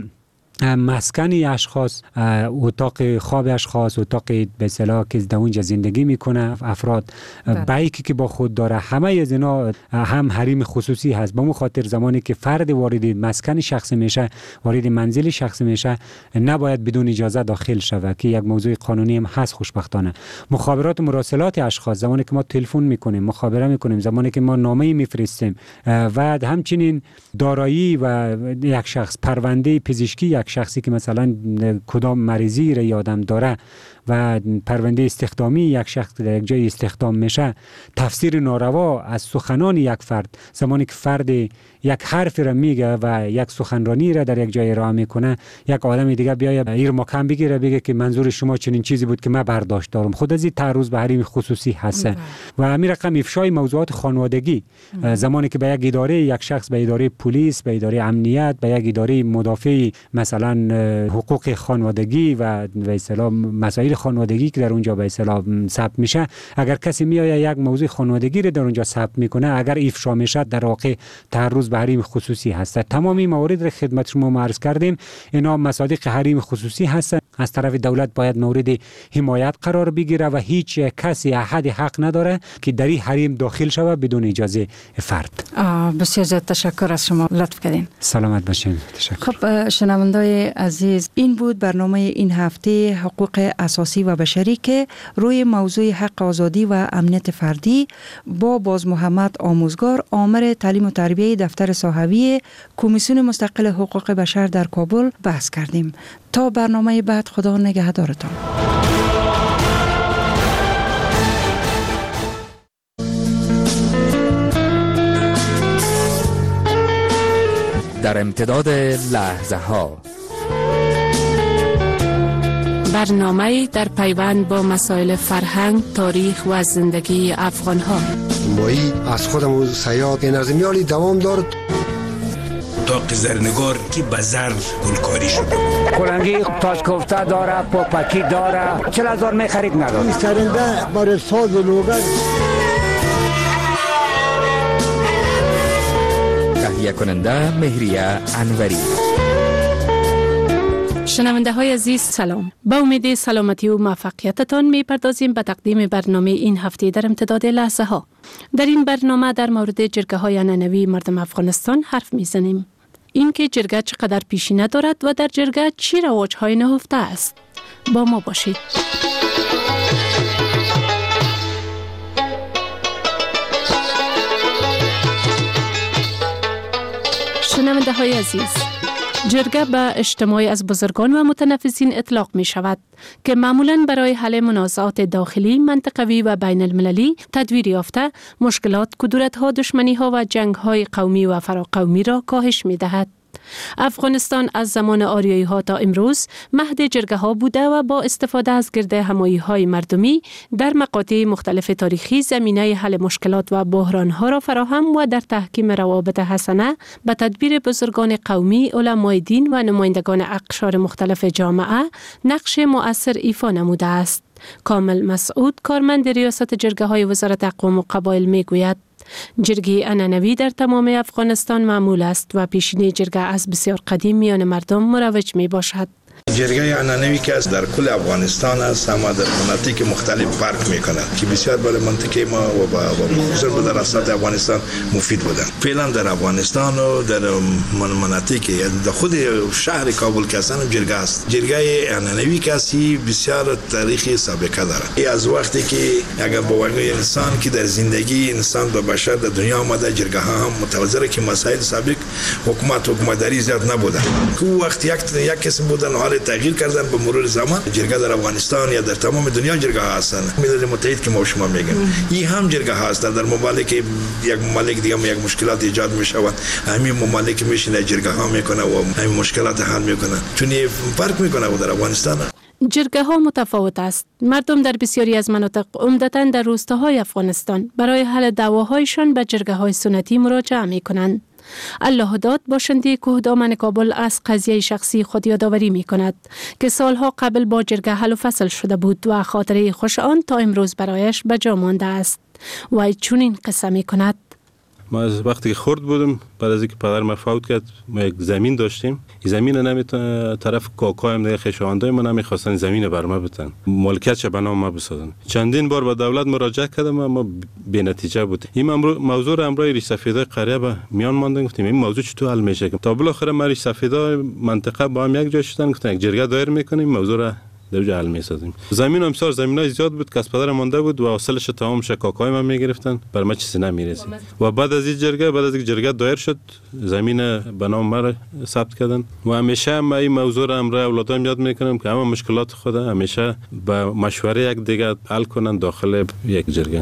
Speaker 9: مسکن اشخاص، اتاق خواب اشخاص، اتاق به اصطلاح که در اونجا زندگی میکنه افراد، بایکی که با خود داره، همه از اینا هم حریم خصوصی هست. به اون خاطر زمانی که فرد وارد مسکن شخص میشه، وارد منزل شخص میشه، نباید بدون اجازه داخل شوه که یک موضوع قانونی هم هست. خوشبختانه مخابرات و مراسلات اشخاص، زمانی که ما تلفن میکنیم، مخابره میکنیم، زمانی که ما نامه میفرستیم و همچنین دارایی و یک شخص، پرونده پزشکی یک شخصی که مثلا کدام مریضی را یادم داره و پرونده استخدامی یک شخص در یک جای استخدام میشه، تفسیر ناروا از سخنان یک فرد، زمانی که فرد یک حرف را میگه و یک سخنرانی را در یک جای ارائه میکنه، یک آدم دیگه بیاید ایر مکان بگیره بگه که منظور شما چنین چیزی بود که من برداشت دارم، خود از این تعرض به حریم خصوصی هست. و همین رقم افشای موضوعات خانوادگی، زمانی که به یک اداره، یک شخص به اداره پلیس، به اداره امنیت، به یک اداره مدافع مثلا حقوق خانوادگی و به اصطلاح مسائل خانوادگی که در اونجا به اصطلاح ثبت میشه، اگر کسی میآید یک موضوع خانوادگی رو در اونجا ثبت میکنه، اگر افشا میشه در واقع تعرض به حریم خصوصی هست. تمامی موارد را خدمت شما عرض کردیم، اینا مصادیق حریم خصوصی هستند. از طرف دولت باید مورد حمایت قرار بگیره و هیچ کسی احد حق نداره که در این حریم داخل شود بدون اجازه فرد.
Speaker 10: بسیار زیاد تشکر از شما، لطف کردین.
Speaker 9: سلامت باشین. تشکر.
Speaker 10: خب شنوندای عزیز، این بود برنامه این هفته حقوق اساسی و بشری که روی موضوع حق آزادی و امنیت فردی با باز محمد آموزگار، آمر تعلیم و تربیه دفتر صحوی کمیسیون مستقل حقوق بشر در کابل بحث کردیم. تا برنامه بعد، خدا نگهدارتان.
Speaker 14: در امتداد لحظه ها،
Speaker 5: برنامه در پیوند با مسائل فرهنگ، تاریخ و زندگی افغان ها.
Speaker 15: مایی از خودم سیاد نظمیالی دوام دارد.
Speaker 16: تاق زرنگار که به زر گلکاری شده،
Speaker 17: کلنگی تاج کوفته داره، پاپکی داره، 40,000 میخرید نداره.
Speaker 15: این سرنده برای ساز و لوگر.
Speaker 14: تهیه کننده مهریه انوری.
Speaker 5: شنونده های عزیز سلام. با امید سلامتی و موفقیتتان میپردازیم به تقدیم برنامه این هفته در امتداد لحظه ها. در این برنامه در مورد جرگه های عنعنوی مردم افغانستان حرف میزنیم. اینکه جرگه چقدر پیشینه دارد و در جرگه چی رواج های نهفته است. با ما باشید. شنونده های عزیز، جرگه به اجتماعی از بزرگان و متنفذین اطلاق می شود که معمولاً برای حل منازعات داخلی، منطقوی و بین المللی تدویر یافته، مشکلات، کدورت‌ها، دشمنی‌ها و جنگ‌های قومی و فراقومی را کاهش می دهد. افغانستان از زمان آریایی ها تا امروز مهد جرگه ها بوده و با استفاده از گرد همایی های مردمی در مقاطع مختلف تاریخی زمینه حل مشکلات و بحران ها را فراهم و در تحکیم روابط حسنه به تدبیر بزرگان قومی، علمای دین و نمایندگان اقشار مختلف جامعه نقش مؤثر ایفا نموده است. کامل مسعود، کارمند ریاست جرگه های وزارت اقوام و قبایل می گوید جرگه عنعنوی در تمام افغانستان معمول است و پیشینه جرگه از بسیار قدیم میان مردم مروج می باشد.
Speaker 16: جرگه عنعنوی که است در کل افغانستان است، اما در مناطق مختلف فرق میکنه که بسیار برای منطقه ما و خصوصا در اساط افغانستان مفید بودن. فعلا در افغانستان و در مناطق در خود شهر کابل که هستن جرگه است. جرگه عنعنوی که است بسیار تاریخی سابقه داره. از وقتی که اگر باوری انسان که در زندگی انسان و بشر در دنیا آمده، جرگه ها هم متوازی که مسائل سابق حکومتداری زیاد نبودن. که وقت یک قسم بودن حال تغییر کردن به مرور زمان. جرگه در افغانستان یا در تمام دنیا جرگه ها هستن. ملل متحد که ما شما میگیم این هم جرگه ها هست. در ممالک یک مملک دیگه یک مشکلات ایجاد میشه و همین ممالک میشینه جرگه ها میکنه و همین مشکلات حل میکنه. چون فرق میکنه در افغانستان.
Speaker 5: جرگه ها متفاوت است. مردم در بسیاری از مناطق عمدتاً در روستاهای افغانستان برای حل دعواهایشان به جرگه های سنتی مراجعه می کنند. الله داد باشنده کوهدامن کابل از قضیه شخصی خود یادآوری می کند که سالها قبل با جرگه حل و فصل شده بود و خاطره خوش آن تا امروز برایش به جا مانده است. و چنین قصه می کند:
Speaker 18: ما از وقتی که خرد بودم بعد از اینکه پدر ما فوت کرد ما یک زمین داشتیم. این زمین نمیتونه طرف کاکایم دیگه خشاوندای ما نمیخواستن زمین بر ما بدن، مالکیتش به نام ما بسازن. چندین بار به دولت مراجعه کردم اما بی نتیجه بود. این موضوع را امروز ریش سفیدای قریه به میان ماندن، گفتیم این موضوع چطور حل میشه. تا بالاخره ما ریش سفیدای منطقه با هم یک جا شدن، گفتن یک جرگه دایر میکنیم موضوع را در جا حل می‌سازیم. زمین امسال زمینای زیاد بود که از پدر مانده بود و حاصلش تمام شکاکای ما میگرفتن، بر ما چیزی نمیرسید. و بعد از این جرگه دایر شد، زمین به نام ما ثبت کردن و همیشه ما این موضوع را امروز اولادام یاد میکنم که همه مشکلات خود همیشه با مشوره یک دیگه حل کنن داخل یک جرگه.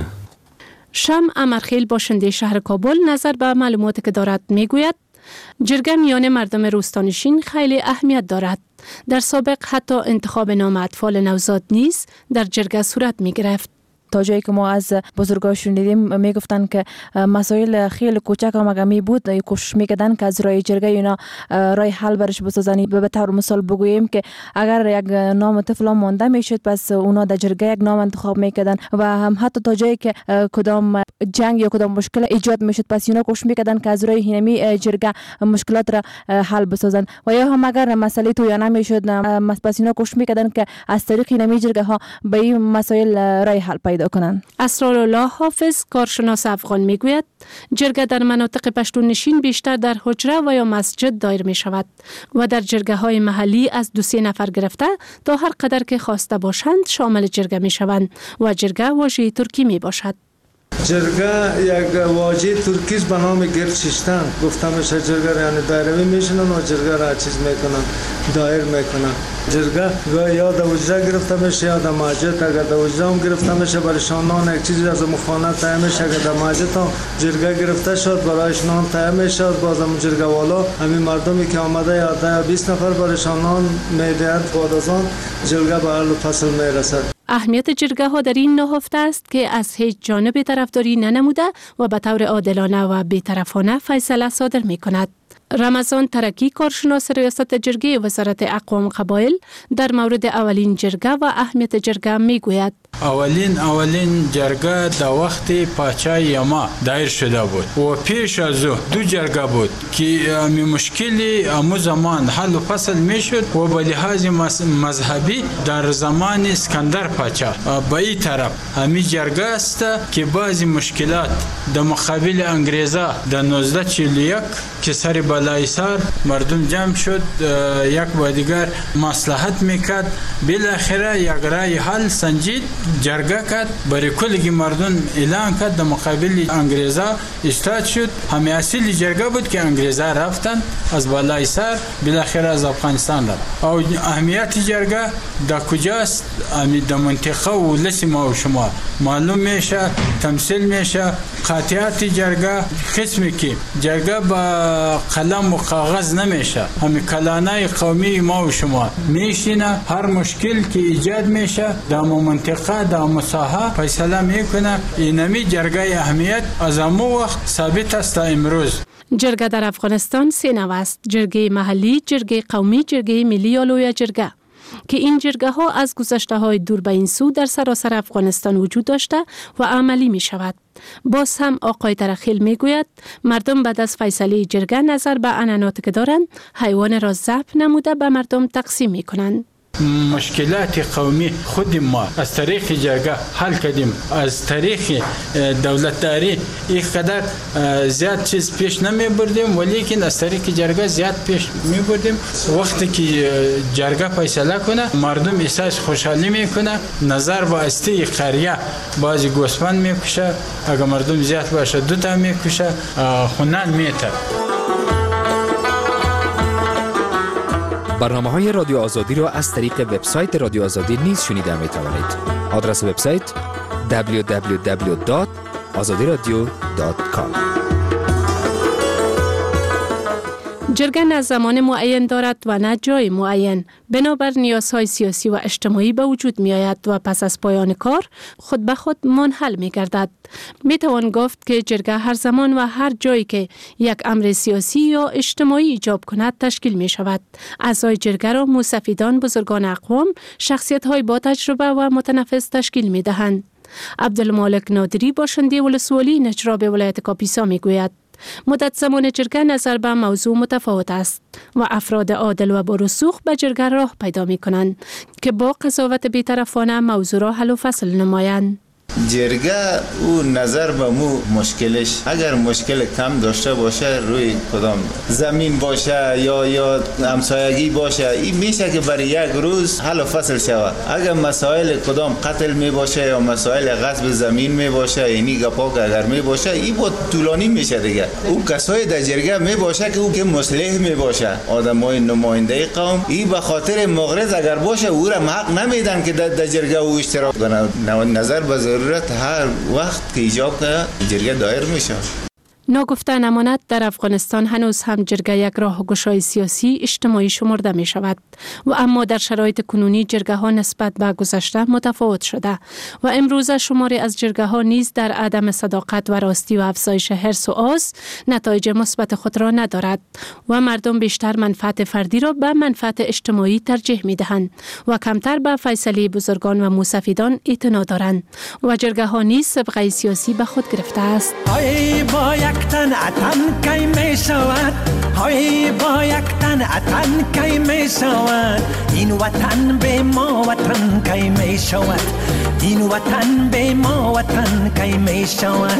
Speaker 5: شمع امرخیل باشنده شهر کابل نظر به معلوماتی که دارد میگوید جرگه میان مردم روستانشین خیلی اهمیت دارد. در سابق حتی انتخاب نام اطفال نوزاد نیز در جرگه صورت می گرفت.
Speaker 19: تا جایی که ما از بزرگان شنیدیم میگفتن که مسائل خیلی کوچک هم اگه می بود کوشش میکردن که از رای جرگه اینا رای حل برش بسازن. به طور مثال بگوییم که اگر یک نام طفل مانده میشد پس اونا در جرگه یک نام انتخاب میکردن و هم حتی تا جایی که کدام جنگ یا کدام مشکل ایجاد میشد پس اونا کوشش میکردن که از رای هینمی جرگه مشکلات را حل بسازن. و یا هم اگر مسئله تویا نمیشد پس اونا کوشش میکردن که از طریق هینمی جرگه ها به این مسائل رای حل پیدا کنند.
Speaker 5: اسرارالله حافظ کارشناس افغان میگوید جرگه در مناطق پشتون نشین بیشتر در حجره و یا مسجد دایر می شود و در جرگه های محلی از 2-3 نفر گرفته تا هر قدر که خواسته باشند شامل جرگه می شوند و جرگه واژه ترکی می باشد.
Speaker 20: جرگه یک واژه ترکی است به نام گردشیشتن گفته میشه. جرگه یعنی دایروی میشنن و جرگه را چیز میکنن، دایر میکنن. جرگه یا در حجره گرفته میشه یا در مسجد. اگر در حجره هم گرفته میشه برای نان یک چیزی از مخانه تهیه میشه. اگر در مسجد هم جرگه گرفته شد برایش نان تهیه میشه. بازم جرگه والا همین مردمی که آمده یا 20 نفر برایش نان میدهند. بعد از آن جرگه به حل و فصل میرسد.
Speaker 5: اهمیت جرگه ها در این نهفته است که از هیچ جانب طرفداری ننموده و به طور عادلانه و بی‌طرفانه فیصله صادر می کند. رمضان ترکی کارشناس ریاست جرگه وزارت اقوام قبایل در مورد اولین جرگه و اهمیت جرگه می گوید.
Speaker 21: اولین جرگه در وقت پاچای یما دایر شده بود و پیش از او 2 جرگه بود که مشکلی امو زمان حل و فصل می شد و به لحاظ مذهبی در زمان اسکندر پاچا به این طرف همی جرگه است که بعضی مشکلات در مقابل انگریزا در 1941 که سر بالای سر مردم جمع شد یک با دیگر مصلحت میکرد بالاخره یک رای حل سنجید جرگه کرد برای کلی مردم اعلان کرد در مقابل انگریزا ایستاد شد. همه اصلی جرگه بود که انگریزا رفتن از بالای سر بالاخره از افغانستان رفت. او اهمیت جرگه در کجاست؟ در منطقه و لسی ما و شما معلوم میشه، تمثیل میشه. قاطعیت جرگه قسمی که جرگه با قلم و کاغذ نمیشه، همین کلانه قومی ما و شما میشینه. هر مشکل که ایجاد میشه در منطقه در مساحه فیصله میکنه. اینمی جرگه اهمیت از امو وقت ثابت است تا امروز.
Speaker 5: جرگه در افغانستان 3 نوع است: جرگه محلی، جرگه قومی، جرگه ملی یا لویه جرگه. که این جرگه ها از گذشته های دور به این سو در سراسر افغانستان وجود داشته و عملی می شود. باز هم آقای ترخیل می گوید مردم بعد از فیصله جرگه نظر به عنعناتی که دارند حیوان را ذبح نموده به مردم تقسیم می کنند.
Speaker 21: مشکلات قومی خود ما از طریق جرگه حل کردیم. از طریق دولتداری یک قدر زیاد چیز پیش نمی بردیم، ولیکن از طریق جرگه زیاد پیش می بردیم. وقتی که جرگه فیصله کنه مردم احساس خوشحالی میکنه. نظر و استی قریه بعضی گوسفند میکشه، اگر مردم زیاد باشه 2 تا میکشه، خونن میته.
Speaker 14: برنامه‌های رادیو آزادی را از طریق وبسایت رادیو آزادی نیز شنیده می‌توانید. آدرس وبسایت www.azadiradio.com.
Speaker 5: جرگه نه زمان معین دارد و نه جای معین. بنابر نیازهای سیاسی و اجتماعی به وجود می آید و پس از پایان کار خود به خود منحل می گردد. می توان گفت که جرگه هر زمان و هر جایی که یک امر سیاسی یا اجتماعی ایجاب کند تشکیل می شود. اعضای جرگه را موسفیدان، بزرگان اقوام، شخصیت های با تجربه و متنفس تشکیل می دهند. عبدالمالک نادری باشنده ولسوالی نجراب ولایت کاپیسا می گوید مدت زمان جرگه نظر به موضوع متفاوت است و افراد عادل و برسوخ به جرگه راه پیدا می کنند که با قضاوت بی‌طرفانه موضوع را حل و فصل نمایند.
Speaker 2: جرگه او نظر به مو مشکلش اگر مشکل کم داشته باشه روی کدام زمین باشه یا همسایگی باشه این میشه که برای یک روز حل و فصل شود. اگر مسائل کدام قتل می باشه یا مسائل غصب زمین می باشه یعنی گپا اگر می باشه این با طولانی میشه دیگه. او کسای در جرگه می باشه که او که مصلح می باشه آدمای نماینده قوم این به خاطر مغرض اگر باشه او را حق نمیدن که در جرگه او اشتراک کنه. نظر به ضرورت هر وقت که ایجاب کنه جرگه دایر میشه.
Speaker 5: ناگفته نماند در افغانستان هنوز هم جرگه یک راهگشای سیاسی اجتماعی شمرده می شود و اما در شرایط کنونی جرگه ها نسبت به گذشته متفاوت شده و امروز شماری از جرگه ها نیز در عدم صداقت و راستی و افزایش حرص و آز نتایج مثبت خود را ندارد و مردم بیشتر منفعت فردی را به منفعت اجتماعی ترجیح می دهند و کمتر به فیصله بزرگان و موسفیدان اعتنا دارند و جرگه ها نیز سابقه سیاسی به خود گرفته است.
Speaker 4: یک تن اتن کی می شود های با یک تن اتن کی می شود این وطن به ما وطن کی می شود این وطن به ما وطن کی می شود.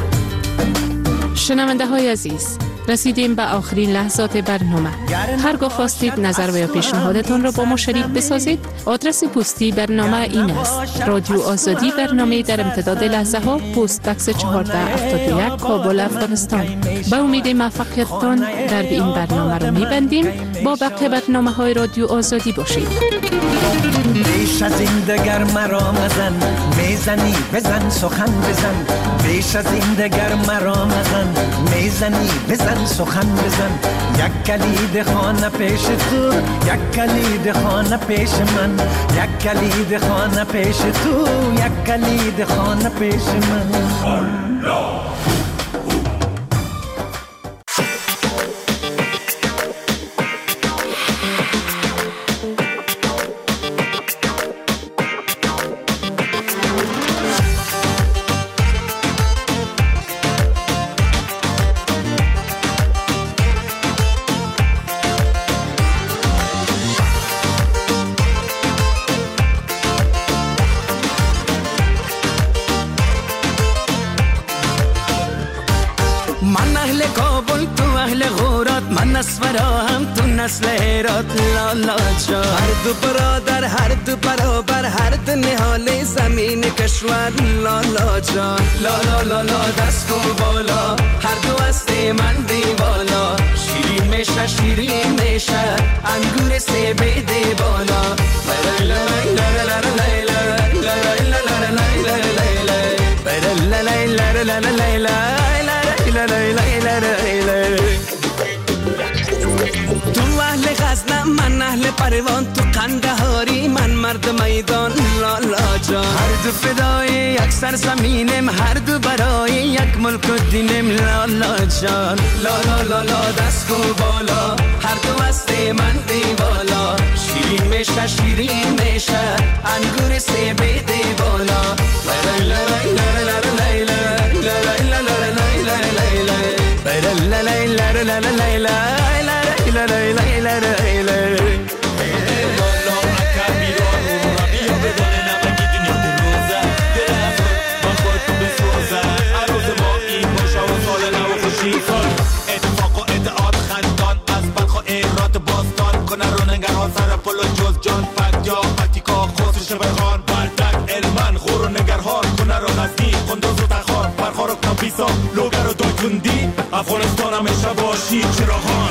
Speaker 5: شنونده های عزیز، رسیدیم به آخرین لحظات برنامه. هرگاه خواستید نظر و یا پیشنهادتان را با ما شریک بسازید، آدرس پستی برنامه این است: رادیو آزادی، برنامه در امتداد لحظه ها، پست بکس 1471 کابل، افغانستان. با امید موفقیتتان در این برنامه را میبندیم. با بقیه برنامه های رادیو آزادی باشید.
Speaker 4: بیش از این دگر مرا مزن، میزنی بزن سخن بزن. بیش از این دگر مرا مزن، میزنی بزن سخن بزن. یک کلید خانه پیش تو، یک کلید خانه پیش من. یک کلید خانه پیش تو، یک کلید خانه پیش من. نسل هرات لالا جا، هر دو برادر هر دو برابر، هر دو نهال زمین کشور لالا جا. لالا لالا دست کن بالا، هر دو هست من دی بالا. شیرین میشه شیرین میشه انگور سیب دی بالا. تو اهل غزنم من اهل پروان، تو قندهاری من مرد میدان لالا جان. هر دو فدای یک سرزمینم، هر دو برای یک ملک و دینم لالا جان. لالا لالا دست کو بالا، هر دو هست من دی بالا. شیرین میشه شیرین میشه انگور سیب ده بالا
Speaker 7: اتفاق و ادعاد خندان از بلخ و ایرات باستان کنه رو نگرها سر پل و جز جان فک یا پتیکا خسر شبخان بردک علمن خور و نگرها کنه رو غزنی قندوز و تخار پرخار و کمپیسا لوگر و دایکندی افغانستان همیشه باشی چراغان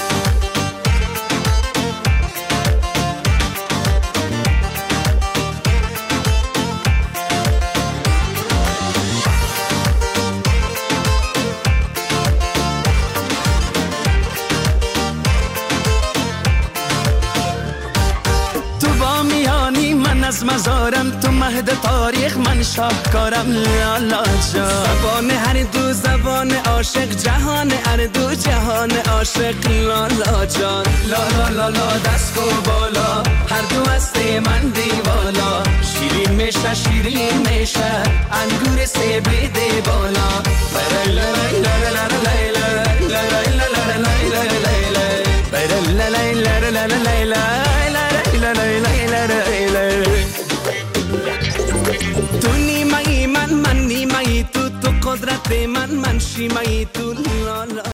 Speaker 4: از مزارم تو مهد تاریخ من شاهکارم لالا جا زبان هر دو زبان عاشق جهان هر دو جهان عاشق لالا جان لالا لالا دست و بالا هر دو هست من دیوالا شیرین میشه شیرین میشه انگور سیب ده بالا تو نیمه‌ای من نیمه‌ای تو قدرت من شیمه‌ای تو لالا